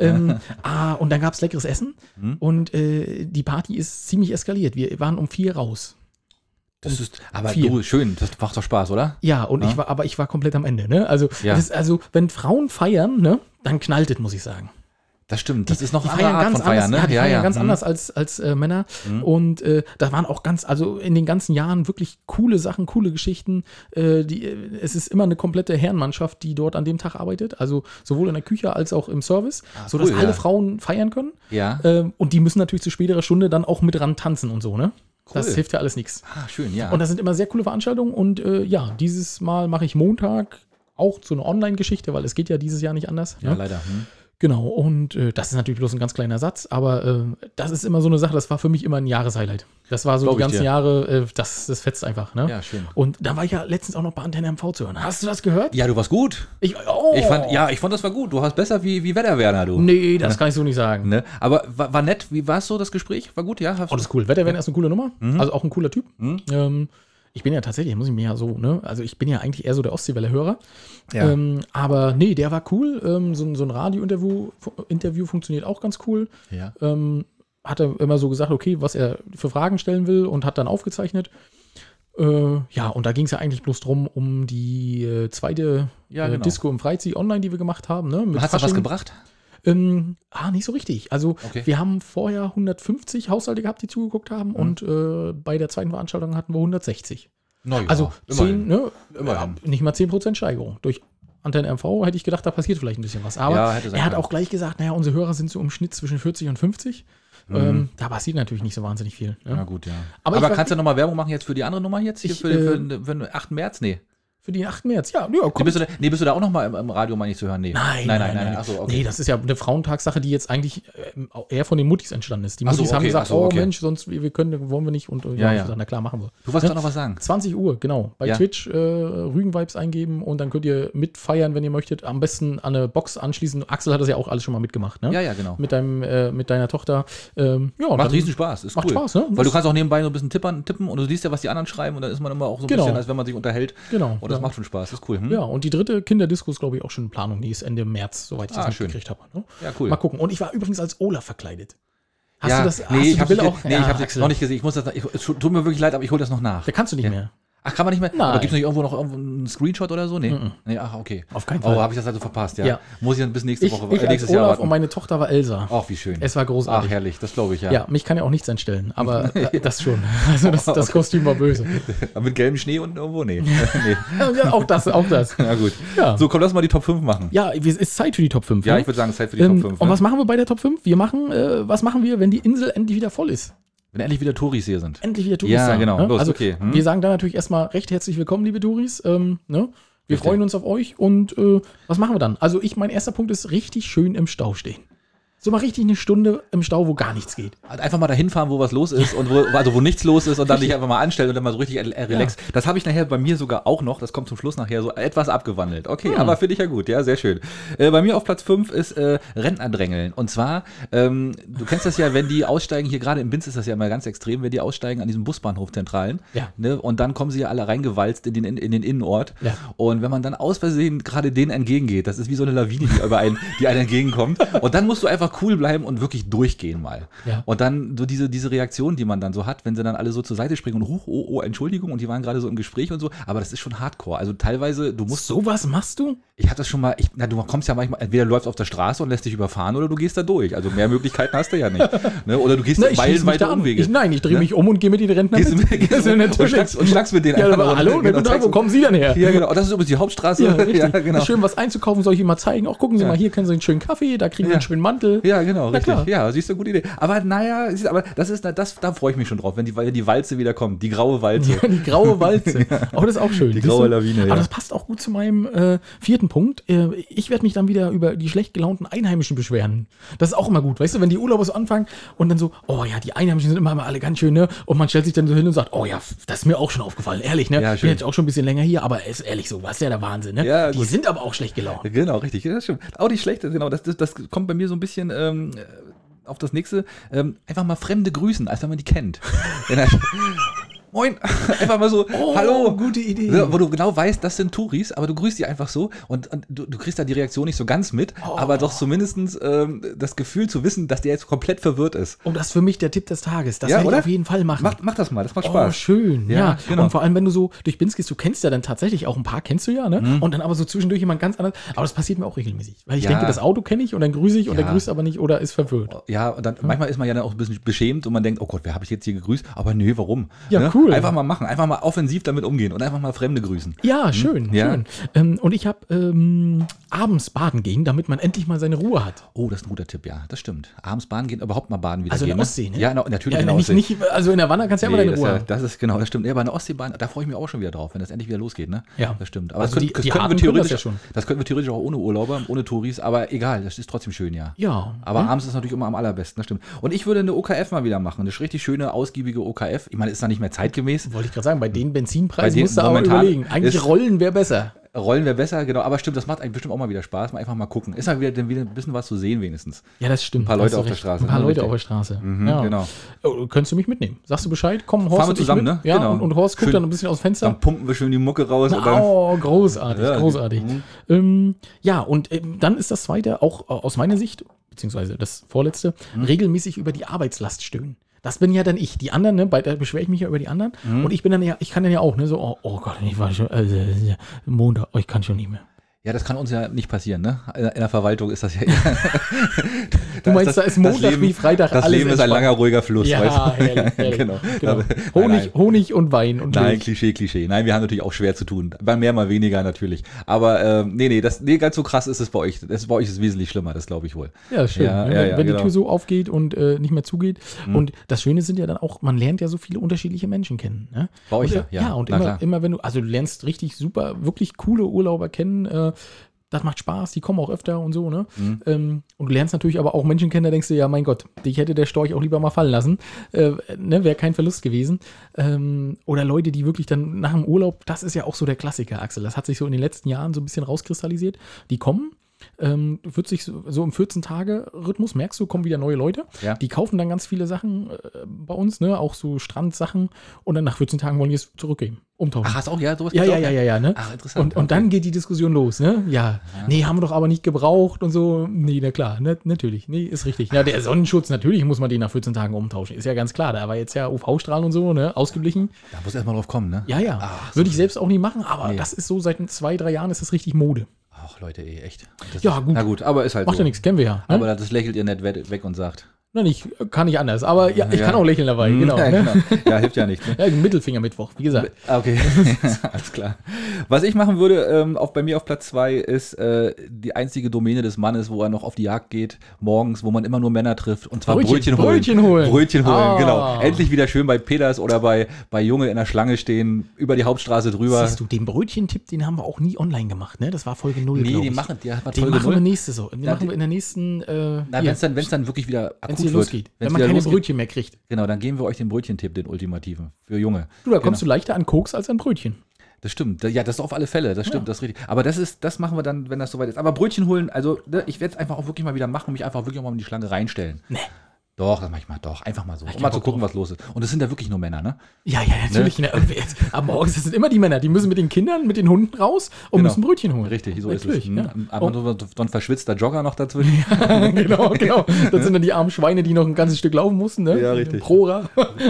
Und dann gab es leckeres Essen und die Party ist ziemlich eskaliert, wir waren um 4 raus. Das ist, aber 4. du, schön, das macht doch Spaß, oder? Ja, und ich war komplett am Ende, ne? Also, Ja. wenn Frauen feiern, ne, dann knallt es, muss ich sagen. Das stimmt, das ist noch Die eine andere Art von Feiern, ne? Ja, die feiern ganz Mhm. anders als Männer. Und da waren auch also in den ganzen Jahren wirklich coole Sachen, coole Geschichten. Es ist immer eine komplette Herrenmannschaft, die dort an dem Tag arbeitet. Also sowohl in der Küche als auch im Service, sodass cool, alle ja. Frauen feiern können. Ja. Und die müssen natürlich zu späterer Stunde dann auch mit ran tanzen und so, ne? Cool. Das hilft ja alles nichts. Schön, ja. Und das sind immer sehr coole Veranstaltungen. Und dieses Mal mache ich Montag auch so eine Online-Geschichte, weil es geht ja dieses Jahr nicht anders. ja, ne? leider. Genau, und das ist natürlich bloß ein ganz kleiner Satz, aber das ist immer so eine Sache, das war für mich immer ein Jahreshighlight. Das war so Glaub die ich ganzen dir. Jahre, das fetzt einfach, ne? Ja, schön. Und da war ich ja letztens auch noch bei Antenne MV zu hören. Hast du das gehört? Ja, du warst gut. Ich fand, das war gut. Du hast besser wie Wetterwerner, du. Nee, das kann ich so nicht sagen. Ne? Aber war nett. Wie war es so, das Gespräch? War gut, ja? Oh, das ist cool. Wetterwerner ist eine coole Nummer, also auch ein cooler Typ. Ich bin ja tatsächlich, muss ich mir ja so, ne? Also ich bin ja eigentlich eher so der Ostseewelle-Hörer. Ja. Aber nee, der war cool. So ein Radio-Interview funktioniert auch ganz cool. Ja. Hat er immer so gesagt, okay, was er für Fragen stellen will und hat dann aufgezeichnet. Ja, und da ging es ja eigentlich bloß drum, um die zweite Ja, genau. Disco im Freizeit online, die wir gemacht haben. Ne? Mit Hast du was Fasching. gebracht? Nicht so richtig. Also Okay. wir haben vorher 150 Haushalte gehabt, die zugeguckt haben und bei der zweiten Veranstaltung hatten wir 160. Na ja, Also 10, ne? Immerhin. Nicht mal 10% Steigerung. Durch Antenne MV hätte ich gedacht, da passiert vielleicht ein bisschen was. Aber Ja, hätte sein er hat können. auch gleich gesagt, naja, unsere Hörer sind so im Schnitt zwischen 40 und 50. Da passiert natürlich nicht so wahnsinnig viel. Ne? Na gut, ja. Aber Aber ich war- kannst du nochmal Werbung machen jetzt für die andere Nummer jetzt? Hier Ich, für den 8. März? Nee. Für den 8. März, ja, Nee, komm. bist du da auch nochmal im Radio mal nicht zu hören? Nee. Nein. Achso, okay. Nee, das ist ja eine Frauentagssache, die jetzt eigentlich eher von den Muttis entstanden ist. Die Ach so, Muttis haben okay, gesagt, ach so, okay. oh Mensch, sonst wollen wir nicht. Und Ja. gesagt, na klar, machen wir. Du wolltest doch noch was sagen. 20 Uhr, genau. Bei Ja. Twitch Rügen-Vibes eingeben und dann könnt ihr mitfeiern, wenn ihr möchtet. Am besten an eine Box anschließen. Axel hat das ja auch alles schon mal mitgemacht, ne? Ja, genau. Mit deiner Tochter. Macht riesen Spaß, ist macht cool. Spaß, ne? Weil du kannst auch nebenbei so ein bisschen tippen und du siehst ja, was die anderen schreiben und dann ist man immer auch so ein Genau. bisschen, als wenn man sich unterhält. Genau. Und das Ja. macht schon Spaß, ist cool. Ja, und die dritte Kinderdisco ist, glaube ich, auch schon in Planung. Die ist Ende März, soweit ich das schön. mitgekriegt habe. Ne? Ja, cool. Mal gucken. Und ich war übrigens als Olaf verkleidet. Hast Ja, du das? nee, hast du ich die habe Bilder auch? nee, ich hab's noch nicht gesehen. Ich muss das, es tut mir wirklich leid, aber ich hole das noch nach. Da kannst du nicht mehr. Ach, kann man nicht mehr? Nein. Oder gibt es nicht irgendwo noch einen Screenshot oder so? Nee. Nee, ach, okay. Auf keinen Fall. Oh, habe ich das also verpasst, ja. Ja. Muss ich dann bis nächste Ich Woche, als nächstes Olaf Jahr warten. und meine Tochter war Elsa. Ach, wie schön. Es war großartig. Ach, herrlich, das glaube ich, ja. Ja, mich kann ja auch nichts entstellen, aber das schon. Also das Kostüm war böse. Aber mit gelbem Schnee und irgendwo? Nee. Nee. Ja, auch das. Na gut. Ja. So, komm, lass mal die Top 5 machen. Ja, es ist Zeit für die Top 5. Ja, ne? ich würde sagen, es ist Zeit für die Top 5. Und Ne? was machen wir bei der Top 5? Was machen wir, wenn die Insel endlich wieder voll ist? Wenn endlich wieder Touris hier sind. Endlich wieder Touris Ja, da, genau. Ne? Los, also okay. wir sagen dann natürlich erstmal recht herzlich willkommen, liebe Touris. Ne? Wir Richtig. freuen uns auf euch und was machen wir dann? Also mein erster Punkt ist richtig schön im Stau stehen. So mal richtig eine Stunde im Stau, wo gar nichts geht. Einfach mal dahin fahren, wo was los ist und wo nichts los ist und dann dich einfach mal anstellen und dann mal so richtig relax. Ja. Das habe ich nachher bei mir sogar auch noch, das kommt zum Schluss nachher so etwas abgewandelt. Okay, aber finde ich ja gut, ja, sehr schön. Bei mir auf Platz 5 ist Rentnerdrängeln. Und zwar, du kennst das ja, wenn die aussteigen, hier gerade im Binz ist das ja immer ganz extrem, wenn die aussteigen an diesem Busbahnhof Zentralen, ne, und dann kommen sie ja alle reingewalzt in den Innenort. Ja. Und wenn man dann aus Versehen gerade denen entgegengeht, das ist wie so eine Lawine, die einem entgegenkommt. Und dann musst du einfach cool bleiben und wirklich durchgehen mal. Ja. Und dann so diese Reaktion, die man dann so hat, wenn sie dann alle so zur Seite springen und oh, Entschuldigung, und die waren gerade so im Gespräch und so, aber das ist schon hardcore. Also teilweise, du musst... Sowas machst du? Ich habe das schon mal, du kommst ja manchmal, entweder du läufst auf der Straße und lässt dich überfahren oder du gehst da durch. Also mehr Möglichkeiten hast du ja nicht. Ne? Oder du gehst meilenweite Umwege. Ich drehe mich um und gehe mit den Rentnern und schlagst mit denen einfach. Hallo, wo kommen Sie denn her? Ja, genau. Und das ist übrigens die Hauptstraße. Ja, richtig. Genau. Schön was einzukaufen, soll ich Ihnen mal zeigen. Auch gucken Sie mal, hier können Sie einen schönen Kaffee, da kriegen Sie einen schönen Mantel. Ja, genau, richtig. Ja, siehst du, gute Idee. Aber naja, da freue ich mich schon drauf, wenn die Walze wieder kommt. Die graue Walze. Ja, die graue Walze. Oh, das ist auch schön. Die graue Lawine, Aber das passt auch gut zu meinem 4. Punkt. Ich werde mich dann wieder über die schlecht gelaunten Einheimischen beschweren. Das ist auch immer gut. Weißt du, wenn die Urlauber so anfangen und dann so, oh ja, die Einheimischen sind immer alle ganz schön, ne? Und man stellt sich dann so hin und sagt, oh ja, das ist mir auch schon aufgefallen. Ehrlich, ne? Ja, ich bin jetzt auch schon ein bisschen länger hier, aber ist ehrlich so, was ist ja der Wahnsinn, ne? Ja, die sind aber auch schlecht gelaunt. Genau, richtig. Das stimmt. Auch die schlechte, genau. Das kommt bei mir so ein bisschen auf das nächste. Einfach mal Fremde grüßen, als wenn man die kennt. Moin, einfach mal so, hallo. Gute Idee. Wo du genau weißt, das sind Touris, aber du grüßt die einfach so und du kriegst da die Reaktion nicht so ganz mit, aber doch zumindest das Gefühl zu wissen, dass der jetzt komplett verwirrt ist. Oh, das ist für mich der Tipp des Tages. Das werde ich auf jeden Fall machen. Mach das mal, das macht Spaß. Oh, schön, ja. Genau. Und vor allem, wenn du so durch Binz gehst, du kennst ja dann tatsächlich auch ein paar, kennst du ja, ne? Mhm. Und dann aber so zwischendurch jemand ganz anderes. Aber das passiert mir auch regelmäßig. Weil ich denke, das Auto kenne ich und dann grüße ich und der grüßt aber nicht oder ist verwirrt. Ja, und dann manchmal ist man ja dann auch ein bisschen beschämt und man denkt, oh Gott, wer habe ich jetzt hier gegrüßt? Aber nö, warum? Ja, ne? Cool. Einfach mal machen. Einfach mal offensiv damit umgehen und einfach mal Fremde grüßen. Ja, schön. Schön. Und ich habe abends baden gehen, damit man endlich mal seine Ruhe hat. Oh, das ist ein guter Tipp, ja. Das stimmt. Abends baden gehen, überhaupt mal baden wieder also gehen. Also in der Ostsee, ne? Ja, natürlich in der Ostsee. Nicht, also in der Wanne kannst du ja immer deine Ruhe haben. Das ist genau, das stimmt. Ja, bei einer Ostseebahn, da freue ich mich auch schon wieder drauf, wenn das endlich wieder losgeht, ne? Ja. Das stimmt. Aber also das könnten wir theoretisch auch ohne Urlauber, ohne Touris, aber egal, das ist trotzdem schön, ja. Ja. Aber abends ist natürlich immer am allerbesten, das stimmt. Und ich würde eine OKF mal wieder machen, eine richtig schöne, ausgiebige OKF. Ich meine, ist da nicht mehr zeitgemäß. Wollte ich gerade sagen, bei den Benzinpreisen musst du aber überlegen. Eigentlich Rollen wäre besser. Rollen wäre besser, genau, aber stimmt, das macht eigentlich bestimmt auch mal wieder Spaß, mal einfach mal gucken. Ist halt wieder ein bisschen was zu sehen wenigstens. Ja, das stimmt. Ein paar Leute auf der Straße. Ein paar Leute auf der Straße. Ja. Genau. Oh, könntest du mich mitnehmen? Sagst du Bescheid? Komm, Horst. Fahren wir zusammen, ne? Ja, genau. Und Horst guckt dann ein bisschen aus dem Fenster. Dann pumpen wir schön die Mucke raus. Großartig, großartig. Ja, und dann ist das Zweite, auch aus meiner Sicht, beziehungsweise das Vorletzte, regelmäßig über die Arbeitslast stöhnen. Das bin ja dann ich. Die anderen, ne, da beschwere ich mich ja über die anderen. Und ich bin dann ja, ich kann dann ja auch, ne, so, oh Gott, ich war schon, Montag, ich kann schon nicht mehr. Ja, das kann uns ja nicht passieren, ne? In der Verwaltung ist das ja. Du meinst, da ist Montag wie Freitag alles. Das Leben ist ein langer, ruhiger Fluss. Ja, weißt du? Herrlich. Genau. Honig und Wein und Nein, Klischee. Nein, wir haben natürlich auch schwer zu tun. Mal mehr, mal weniger natürlich. Aber ganz so krass ist es bei euch. Bei euch ist es wesentlich schlimmer, das glaube ich wohl. Ja, schön. Wenn die Tür so aufgeht und nicht mehr zugeht. Und das Schöne sind ja dann auch, man lernt ja so viele unterschiedliche Menschen kennen. Ne? Bei euch ja. Ja, und immer wenn du lernst richtig super, wirklich coole Urlauber kennen, das macht Spaß, die kommen auch öfter und so, ne? Und du lernst natürlich aber auch Menschen kennen, da denkst du, ja, mein Gott, dich hätte der Storch auch lieber mal fallen lassen. Ne? Wäre kein Verlust gewesen. Oder Leute, die wirklich dann nach dem Urlaub, das ist ja auch so der Klassiker, Axel. Das hat sich so in den letzten Jahren so ein bisschen rauskristallisiert. Die kommen, wird sich so im 14-Tage-Rhythmus, merkst du, kommen wieder neue Leute. Ja. Die kaufen dann ganz viele Sachen bei uns, ne? Auch so Strandsachen. Und dann nach 14 Tagen wollen die es zurückgeben. Umtauschen. Ach, hast du auch? Ja, sowas ja, ne? Ach, interessant. Und dann geht die Diskussion los, ne? Ja. Nee, haben wir doch aber nicht gebraucht und so. Nee, na klar, ne? Natürlich. Nee, ist richtig. Ja, der Sonnenschutz, natürlich muss man den nach 14 Tagen umtauschen. Ist ja ganz klar. Da war jetzt ja UV-Strahlen und so, ne? Ausgeblichen. Da muss erstmal drauf kommen, ne? Ja. Ach, würde ich selbst auch nicht machen, aber das ist so, seit 2-3 Jahren ist das richtig Mode. Ach, Leute, echt. Ja, gut. Na gut, aber ist halt Macht ja nichts, kennen wir ja. Ne? Aber das lächelt ihr nicht weg und sagt, Na, kann nicht anders, aber ja, ich kann auch lächeln dabei, genau. Ja, Ne? genau. Ja, hilft ja nicht. Ne? Ja, Mittelfinger-Mittwoch, wie gesagt. Okay, alles klar. Was ich machen würde, bei mir auf Platz 2 ist die einzige Domäne des Mannes, wo er noch auf die Jagd geht, morgens, wo man immer nur Männer trifft, und zwar Brötchen holen. Brötchen holen, genau. Endlich wieder schön bei Peters oder bei Junge in der Schlange stehen, über die Hauptstraße drüber. Siehst du, den Brötchentipp, den haben wir auch nie online gemacht, ne? Das war Folge 0, Nee, glaub den ich. machen wir machen wir in der nächsten, wenn es dann wirklich wieder akut hier wird. losgeht. Wenn man keine Brötchen mehr kriegt. Genau, dann geben wir euch den Brötchentipp, den ultimativen, für Junge. Du, da kommst du leichter an Koks als an Brötchen. Das stimmt. Ja, das auf alle Fälle. Das stimmt, das ist richtig. Aber das machen wir dann, wenn das soweit ist. Aber Brötchen holen, also ich werde es einfach auch wirklich mal wieder machen und mich einfach wirklich auch mal in die Schlange reinstellen. Nee. Doch, das mach ich mal. Doch, einfach mal so. Um mal zu gucken, was los ist. Und es sind ja wirklich nur Männer, ne? Ja, natürlich. Ne? Aber morgens sind immer die Männer, die müssen mit den Kindern, mit den Hunden raus und müssen Brötchen holen. Richtig, so natürlich, ist es. Ja. Aber so ein verschwitzter Jogger noch dazwischen. Ja, genau. Das sind dann die armen Schweine, die noch ein ganzes Stück laufen mussten, ne? Ja, richtig. Prora.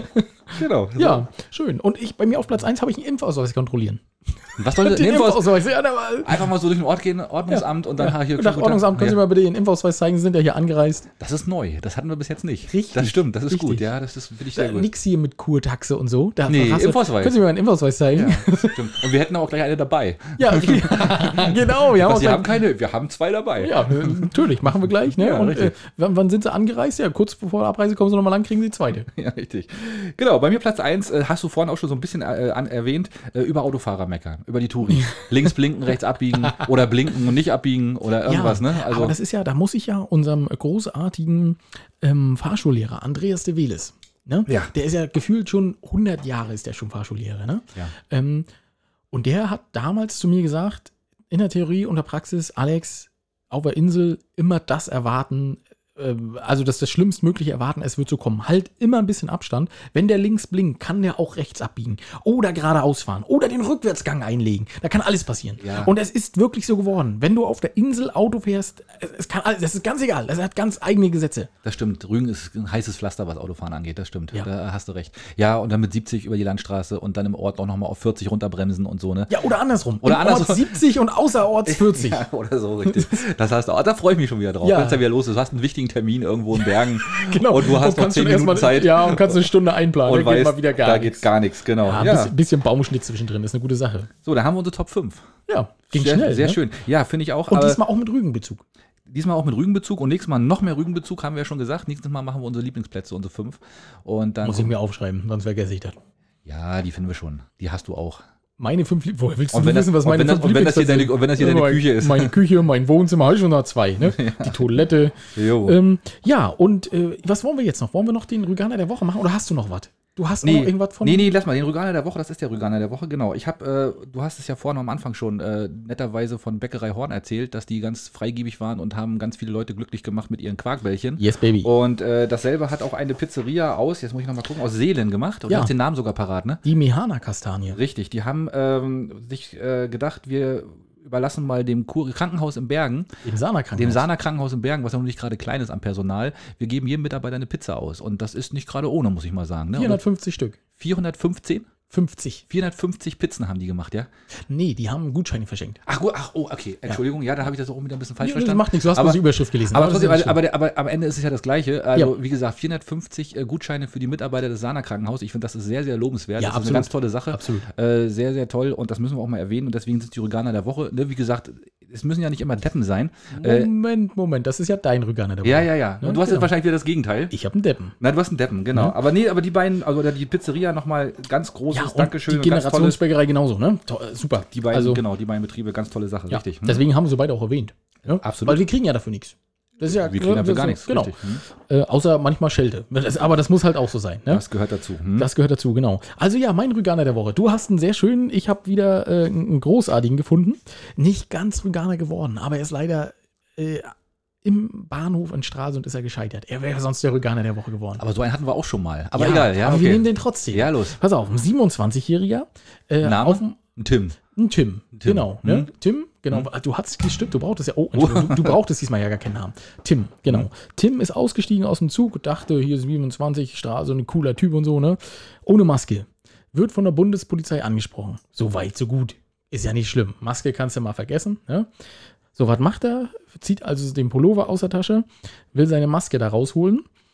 Genau. So. Ja, schön. Und bei mir auf Platz 1 habe ich einen Impfausweis kontrollieren. Was soll Den Impfausweis? Ja, einfach mal so durch den Ort gehen, Ordnungsamt und dann hier. Nach Ordnungsamt, können Sie mal bitte Ihren Impfausweis zeigen, Sie sind ja hier angereist. Das ist neu, das hatten wir bis jetzt nicht. Richtig. Das stimmt, das ist Richtig. gut, ja, das finde ich sehr gut. Nix hier mit Kurtaxe und so. Impfausweis. Können Sie mir mal einen Impfausweis zeigen? Ja, stimmt. Und wir hätten auch gleich eine dabei. Ja, genau. Wir haben 2 dabei. Ja, natürlich, machen wir gleich. Ne? Ja, und richtig. wann sind Sie angereist? Ja, kurz bevor der Abreise kommen Sie nochmal lang, kriegen Sie die zweite. Ja, richtig. Genau, bei mir Platz 1, hast du vorhin auch schon so ein bisschen erwähnt, über Autofahrer meckern, über die Touris. Links blinken, rechts abbiegen oder blinken und nicht abbiegen oder irgendwas. Ja, Ne? aber das ist ja, da muss ich ja unserem großartigen Fahrschullehrer Andreas de Veles, ne? Ja. Der ist ja gefühlt schon 100 Jahre ist der schon Fahrschullehrer. Ne? Ja. Und der hat damals zu mir gesagt, in der Theorie und der Praxis, Alex, auf der Insel immer das erwarten, also das Schlimmstmögliche erwarten, es wird so kommen. Halt immer ein bisschen Abstand. Wenn der links blinkt, kann der auch rechts abbiegen. Oder geradeaus fahren. Oder den Rückwärtsgang einlegen. Da kann alles passieren. Ja. Und es ist wirklich so geworden. Wenn du auf der Insel Auto fährst, das ist ganz egal. Das hat ganz eigene Gesetze. Das stimmt. Rügen ist ein heißes Pflaster, was Autofahren angeht. Das stimmt. Ja. Da hast du recht. Ja, und dann mit 70 über die Landstraße und dann im Ort auch nochmal auf 40 runterbremsen und so, ne? Ja, oder andersrum. Oder Im andersrum. Ort 70 und außerorts 40. Ja, oder so, richtig. Das heißt, da freue ich mich schon wieder drauf. Ja. Wenn es ja wieder los ist. Du hast einen wichtigen Termin irgendwo in Bergen. Genau. Und du hast noch 10 Minuten Zeit. Ja, und kannst eine Stunde einplanen. Und Da geht weißt, mal wieder gar da nichts. geht gar nichts, genau. Ja, ein bisschen Baumschnitt zwischendrin ist eine gute Sache. So, da haben wir unsere Top 5. Ja, ging sehr, schnell. Sehr ne? schön. Ja, finde ich auch. Und aber diesmal auch mit Rügenbezug. diesmal auch mit Rügenbezug und nächstes Mal noch mehr Rügenbezug, haben wir ja schon gesagt. Nächstes Mal machen wir unsere Lieblingsplätze, unsere 5. Und dann Muss ich mir aufschreiben, sonst vergesse ich das. Ja, die finden wir schon. Die hast du auch. Meine 5 Woher willst du Und wenn wissen, was meine 5 und wenn das hier deine, und wenn das hier deine Küche ist. Meine Küche, mein Wohnzimmer, habe ich schon noch 2. Ne? Die Toilette. Jo. Ja, und was wollen wir jetzt noch? Wollen wir noch den Rüganer der Woche machen oder hast du noch was? Du hast noch irgendwas von... Nee, lass mal. Den Rüganer der Woche, das ist der Rüganer der Woche, genau. Du hast es ja vorhin am Anfang schon netterweise von Bäckerei Horn erzählt, dass die ganz freigebig waren und haben ganz viele Leute glücklich gemacht mit ihren Quarkbällchen. Yes, baby. Und dasselbe hat auch eine Pizzeria jetzt muss ich nochmal gucken, aus Seelen gemacht. Und du hast den Namen sogar parat, ne? Die Mehana-Kastanie. Richtig, die haben sich gedacht, wir überlassen mal dem Krankenhaus in Bergen, Dem Sana-Krankenhaus. dem Sana-Krankenhaus in Bergen, was ja noch nicht gerade klein ist am Personal. Wir geben jedem Mitarbeiter eine Pizza aus. Und das ist nicht gerade ohne, muss ich mal sagen. Ne? 450 Stück. 415? 50. 450 Pizzen haben die gemacht, ja? Nee, die haben Gutscheine verschenkt. Okay. Entschuldigung, ja, da habe ich das auch wieder ein bisschen falsch Das verstanden. macht nichts, du hast bloß die Überschrift gelesen. Aber Das ist trotzdem, ja nicht schlimm. aber am Ende ist es ja das Gleiche. Also, wie gesagt, 450 Gutscheine für die Mitarbeiter des Sana-Krankenhauses. Ich finde, das ist sehr, sehr lobenswert. Ja, das ist eine ganz tolle Sache. Absolut. Sehr, sehr toll. Und das müssen wir auch mal erwähnen. Und deswegen sind die Rüganer der Woche. Ne? Wie gesagt, es müssen ja nicht immer Deppen sein. Moment, das ist ja dein Rüganer der Woche. Ja. Und du hast jetzt wahrscheinlich wieder das Gegenteil. Ich habe einen Deppen. Nein, du hast einen Deppen, genau. Ja. Aber die beiden, also die Pizzeria nochmal ganz großes und Dankeschön. die und ganz tolles. Generationsbäckerei genauso, ne? Super. Die beiden, die beiden Betriebe, ganz tolle Sache, Ja, richtig. deswegen haben wir sie beide auch erwähnt. Ja? Absolut. Weil wir kriegen ja dafür nichts. Das ist ja, Wir kriegen dafür gar nichts. Genau. Richtig. Außer manchmal Schelte. Aber das muss halt auch so sein. Ne? Das gehört dazu. Das gehört dazu, genau. Also ja, mein Rüganer der Woche. Du hast einen sehr schönen, ich habe wieder einen großartigen gefunden. Nicht ganz Rüganer geworden, aber er ist leider im Bahnhof in Stralsund ist er gescheitert. Er wäre sonst der Rüganer der Woche geworden. Aber so einen hatten wir auch schon mal. Aber egal, ja. Aber Okay. wir nehmen den trotzdem. Ja, los. Pass auf, ein 27-Jähriger. Name? Tim. Tim. Genau. Ne? Tim, genau. Du hattest gestimmt, du brauchtest ja. Oh, du brauchtest diesmal ja gar keinen Namen. Tim, genau. Tim ist ausgestiegen aus dem Zug und dachte, hier ist 27, so ein cooler Typ und so, ne? Ohne Maske. Wird von der Bundespolizei angesprochen. So weit, so gut. Ist ja nicht schlimm. Maske kannst du mal vergessen, ne? So, was macht er? Zieht also den Pullover aus der Tasche, will seine Maske da rausholen.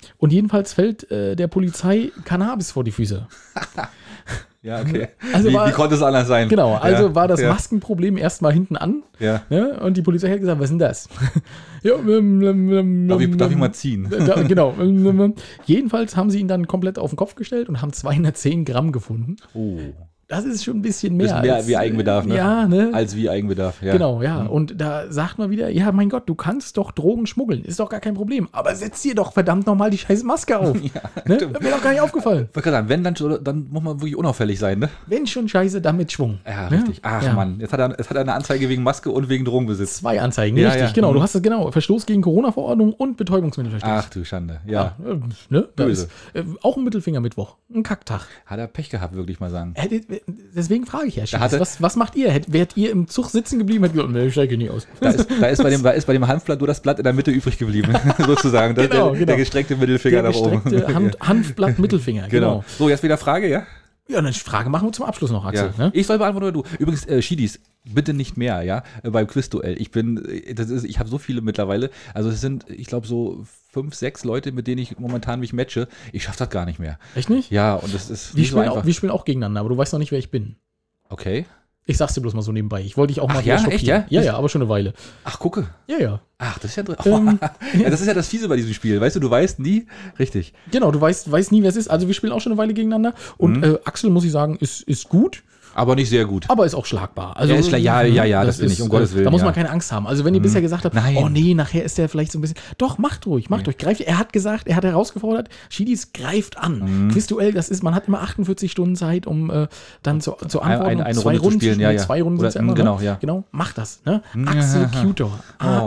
Und jedenfalls fällt der Polizei Cannabis vor die Füße. Ja, okay. Also wie konnte es anders sein? Genau, also ja, war das ja. Maskenproblem erstmal hinten an. Ja. Ne? Und die Polizei hat gesagt, was ist denn das? Ja, Darf ich mal ziehen? Genau. Jedenfalls haben sie ihn dann komplett auf den Kopf gestellt und haben 210 Gramm gefunden. Oh. Das ist schon ein bisschen mehr. Bisschen mehr wie Eigenbedarf, ne? Ja, ne? Als wie Eigenbedarf, ja. Genau, ja. Und da sagt man wieder, ja, mein Gott, du kannst doch Drogen schmuggeln. Ist doch gar kein Problem. Aber setz dir doch verdammt nochmal die scheiß Maske auf. Ja, ne? stimmt. Mir doch gar nicht aufgefallen. Ich wollte gerade sagen, wenn, dann muss man wirklich unauffällig sein, ne? Wenn schon Scheiße, dann mit Schwung. Ja, ne? richtig. Ach, ja. Mann. Jetzt hat er eine Anzeige wegen Maske und wegen Drogenbesitz. 2 Anzeigen, Ja, richtig, ja. genau. Du hast es genau. Verstoß gegen Corona-Verordnung und Betäubungsmittelverstoß. Ach du Schande. Ja. Ne? Da Böse. ist, auch ein Mittelfingermittwoch. Ein Kacktag. Hat er Pech gehabt, würde ich mal sagen. Deswegen frage ich ja, hatte- was macht ihr? Wärt ihr im Zug sitzen geblieben, hättet gesagt, nee, ich steige nie aus. Da ist bei dem Hanfblatt nur das Blatt in der Mitte übrig geblieben, sozusagen. Das, Genau, der gestreckte Mittelfinger Der nach oben. gestreckte Hanfblatt Mittelfinger, genau. So, jetzt wieder Frage, ja? Ja, eine Frage machen wir zum Abschluss noch, Axel. Ja. Ne? Ich soll beantworten oder du? Übrigens, Schiedis, bitte nicht mehr, ja, beim Quizduell. Ich habe so viele mittlerweile. Also es sind, ich glaube, so 5, 6 Leute, mit denen ich momentan mich matche. Ich schaffe das gar nicht mehr. Echt nicht? Ja, und das ist Wir nicht so einfach. spielen auch gegeneinander, aber du weißt noch nicht, wer ich bin. Okay. Ich sag's dir bloß mal so nebenbei. Ich wollte dich auch mal Ach ja, wieder echt, schockieren. ja? Ja, aber schon eine Weile. Ach, gucke. Ja. Ach, das ist ja Ähm, ja, das ist ja das Fiese bei diesem Spiel. Weißt du weißt nie. Richtig. Genau, du weißt nie, wer es ist. Also wir spielen auch schon eine Weile gegeneinander. Und Axel, muss ich sagen, ist gut, Aber nicht sehr gut. aber ist auch schlagbar. Also, Er ist ja, das bin ich, um Gottes Willen, Da muss man ja. keine Angst haben. Also wenn ihr bisher gesagt habt, Nein. oh nee, nachher ist der vielleicht so ein bisschen, doch, macht ruhig. Greift. Er hat gesagt, er hat herausgefordert, Schiedis greift an. Quizduell, man hat immer 48 Stunden Zeit, um dann zu antworten. Eine 2 Runde zu Runden spielen, ja, ja. 2 Runden Oder- sind ja immer. genau, ne? ja. Genau, mach das. Ne? Axel Cutor.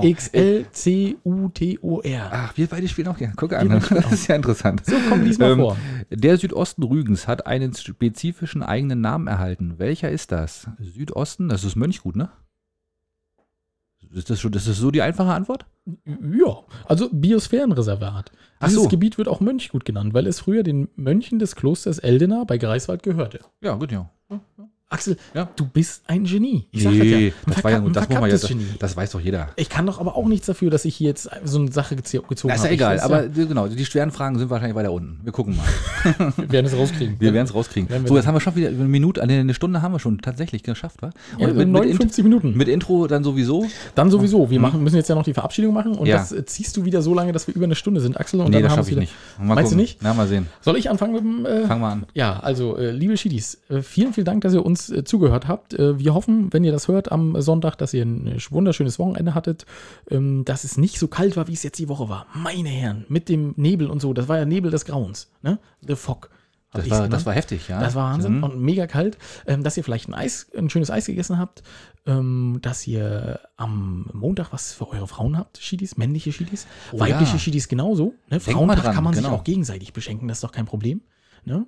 AXLCUTOR. Ach, wir beide spielen auch gerne. Guck an. Das ist ja interessant. So, komm, lies mal vor. Der Südosten Rügens hat einen spezifischen eigenen Namen erhalten. Welcher ist das? Südosten? Das ist Mönchgut, ne? Das ist so die einfache Antwort? Ja, also Biosphärenreservat. Ach Dieses so. Gebiet wird auch Mönchgut genannt, weil es früher den Mönchen des Klosters Eldena bei Greifswald gehörte. Ja, gut, ja. Axel, Ja. du bist ein Genie. Ich sag das ja. Ein das war ja gut. Das muss man ja, verkapptes Genie. das weiß doch jeder. Ich kann doch aber auch nichts dafür, dass ich hier jetzt so eine Sache gezogen Das habe. ist ja egal, Ich aber genau, die schweren Fragen sind wahrscheinlich weiter unten. Wir gucken mal. wir werden es rauskriegen. Wir werden es rauskriegen. Werden wir So, sehen. jetzt haben wir schon wieder eine Stunde haben wir schon tatsächlich geschafft, wa? Ja, Und mit 59 Minuten. Mit Intro dann sowieso? Dann sowieso. Wir müssen jetzt ja noch die Verabschiedung machen und Ja. das ziehst du wieder so lange, dass wir über eine Stunde sind, Axel. Und Nee, dann das haben schaffe ich wir's nicht. wieder. Mal Meinst du gucken. nicht? Na, mal sehen. Soll ich anfangen mit dem Fangen wir an. Ja, also, liebe Schiedis, vielen, vielen Dank, dass ihr uns zugehört habt. Wir hoffen, wenn ihr das hört am Sonntag, dass ihr ein wunderschönes Wochenende hattet, dass es nicht so kalt war, wie es jetzt die Woche war. Meine Herren, mit dem Nebel und so, das war ja Nebel des Grauens, ne? The Fog. hab ich's genannt. Das war heftig, ja. Das war Wahnsinn Mhm. und mega kalt. Dass ihr vielleicht ein schönes Eis gegessen habt, dass ihr am Montag was für eure Frauen habt, Schiedis, männliche Schiedis, Oh weibliche ja. Schiedis genauso. Ne? Denkt mal Frauentag dran, kann man sich genau. auch gegenseitig beschenken, das ist doch kein Problem. Ne?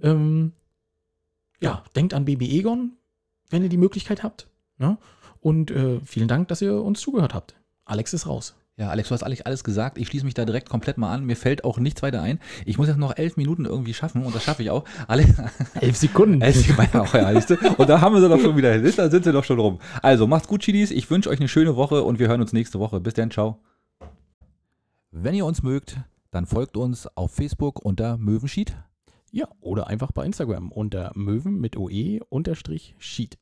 Ja, denkt an Baby Egon, wenn ihr die Möglichkeit habt. Ne? Und vielen Dank, dass ihr uns zugehört habt. Alex ist raus. Ja, Alex, du hast eigentlich alles gesagt. Ich schließe mich da direkt komplett mal an. Mir fällt auch nichts weiter ein. Ich muss jetzt noch 11 Minuten irgendwie schaffen und das schaffe ich auch. 11 Sekunden. 11 Sekunden, ja, siehst du? Und da haben wir sie doch schon wieder. Da sind sie doch schon rum. Also, macht's gut, Chidis. Ich wünsche euch eine schöne Woche und wir hören uns nächste Woche. Bis dann, ciao. Wenn ihr uns mögt, dann folgt uns auf Facebook unter Möwenschied. Ja, oder einfach bei Instagram unter Möwen mit OE _ Sheet.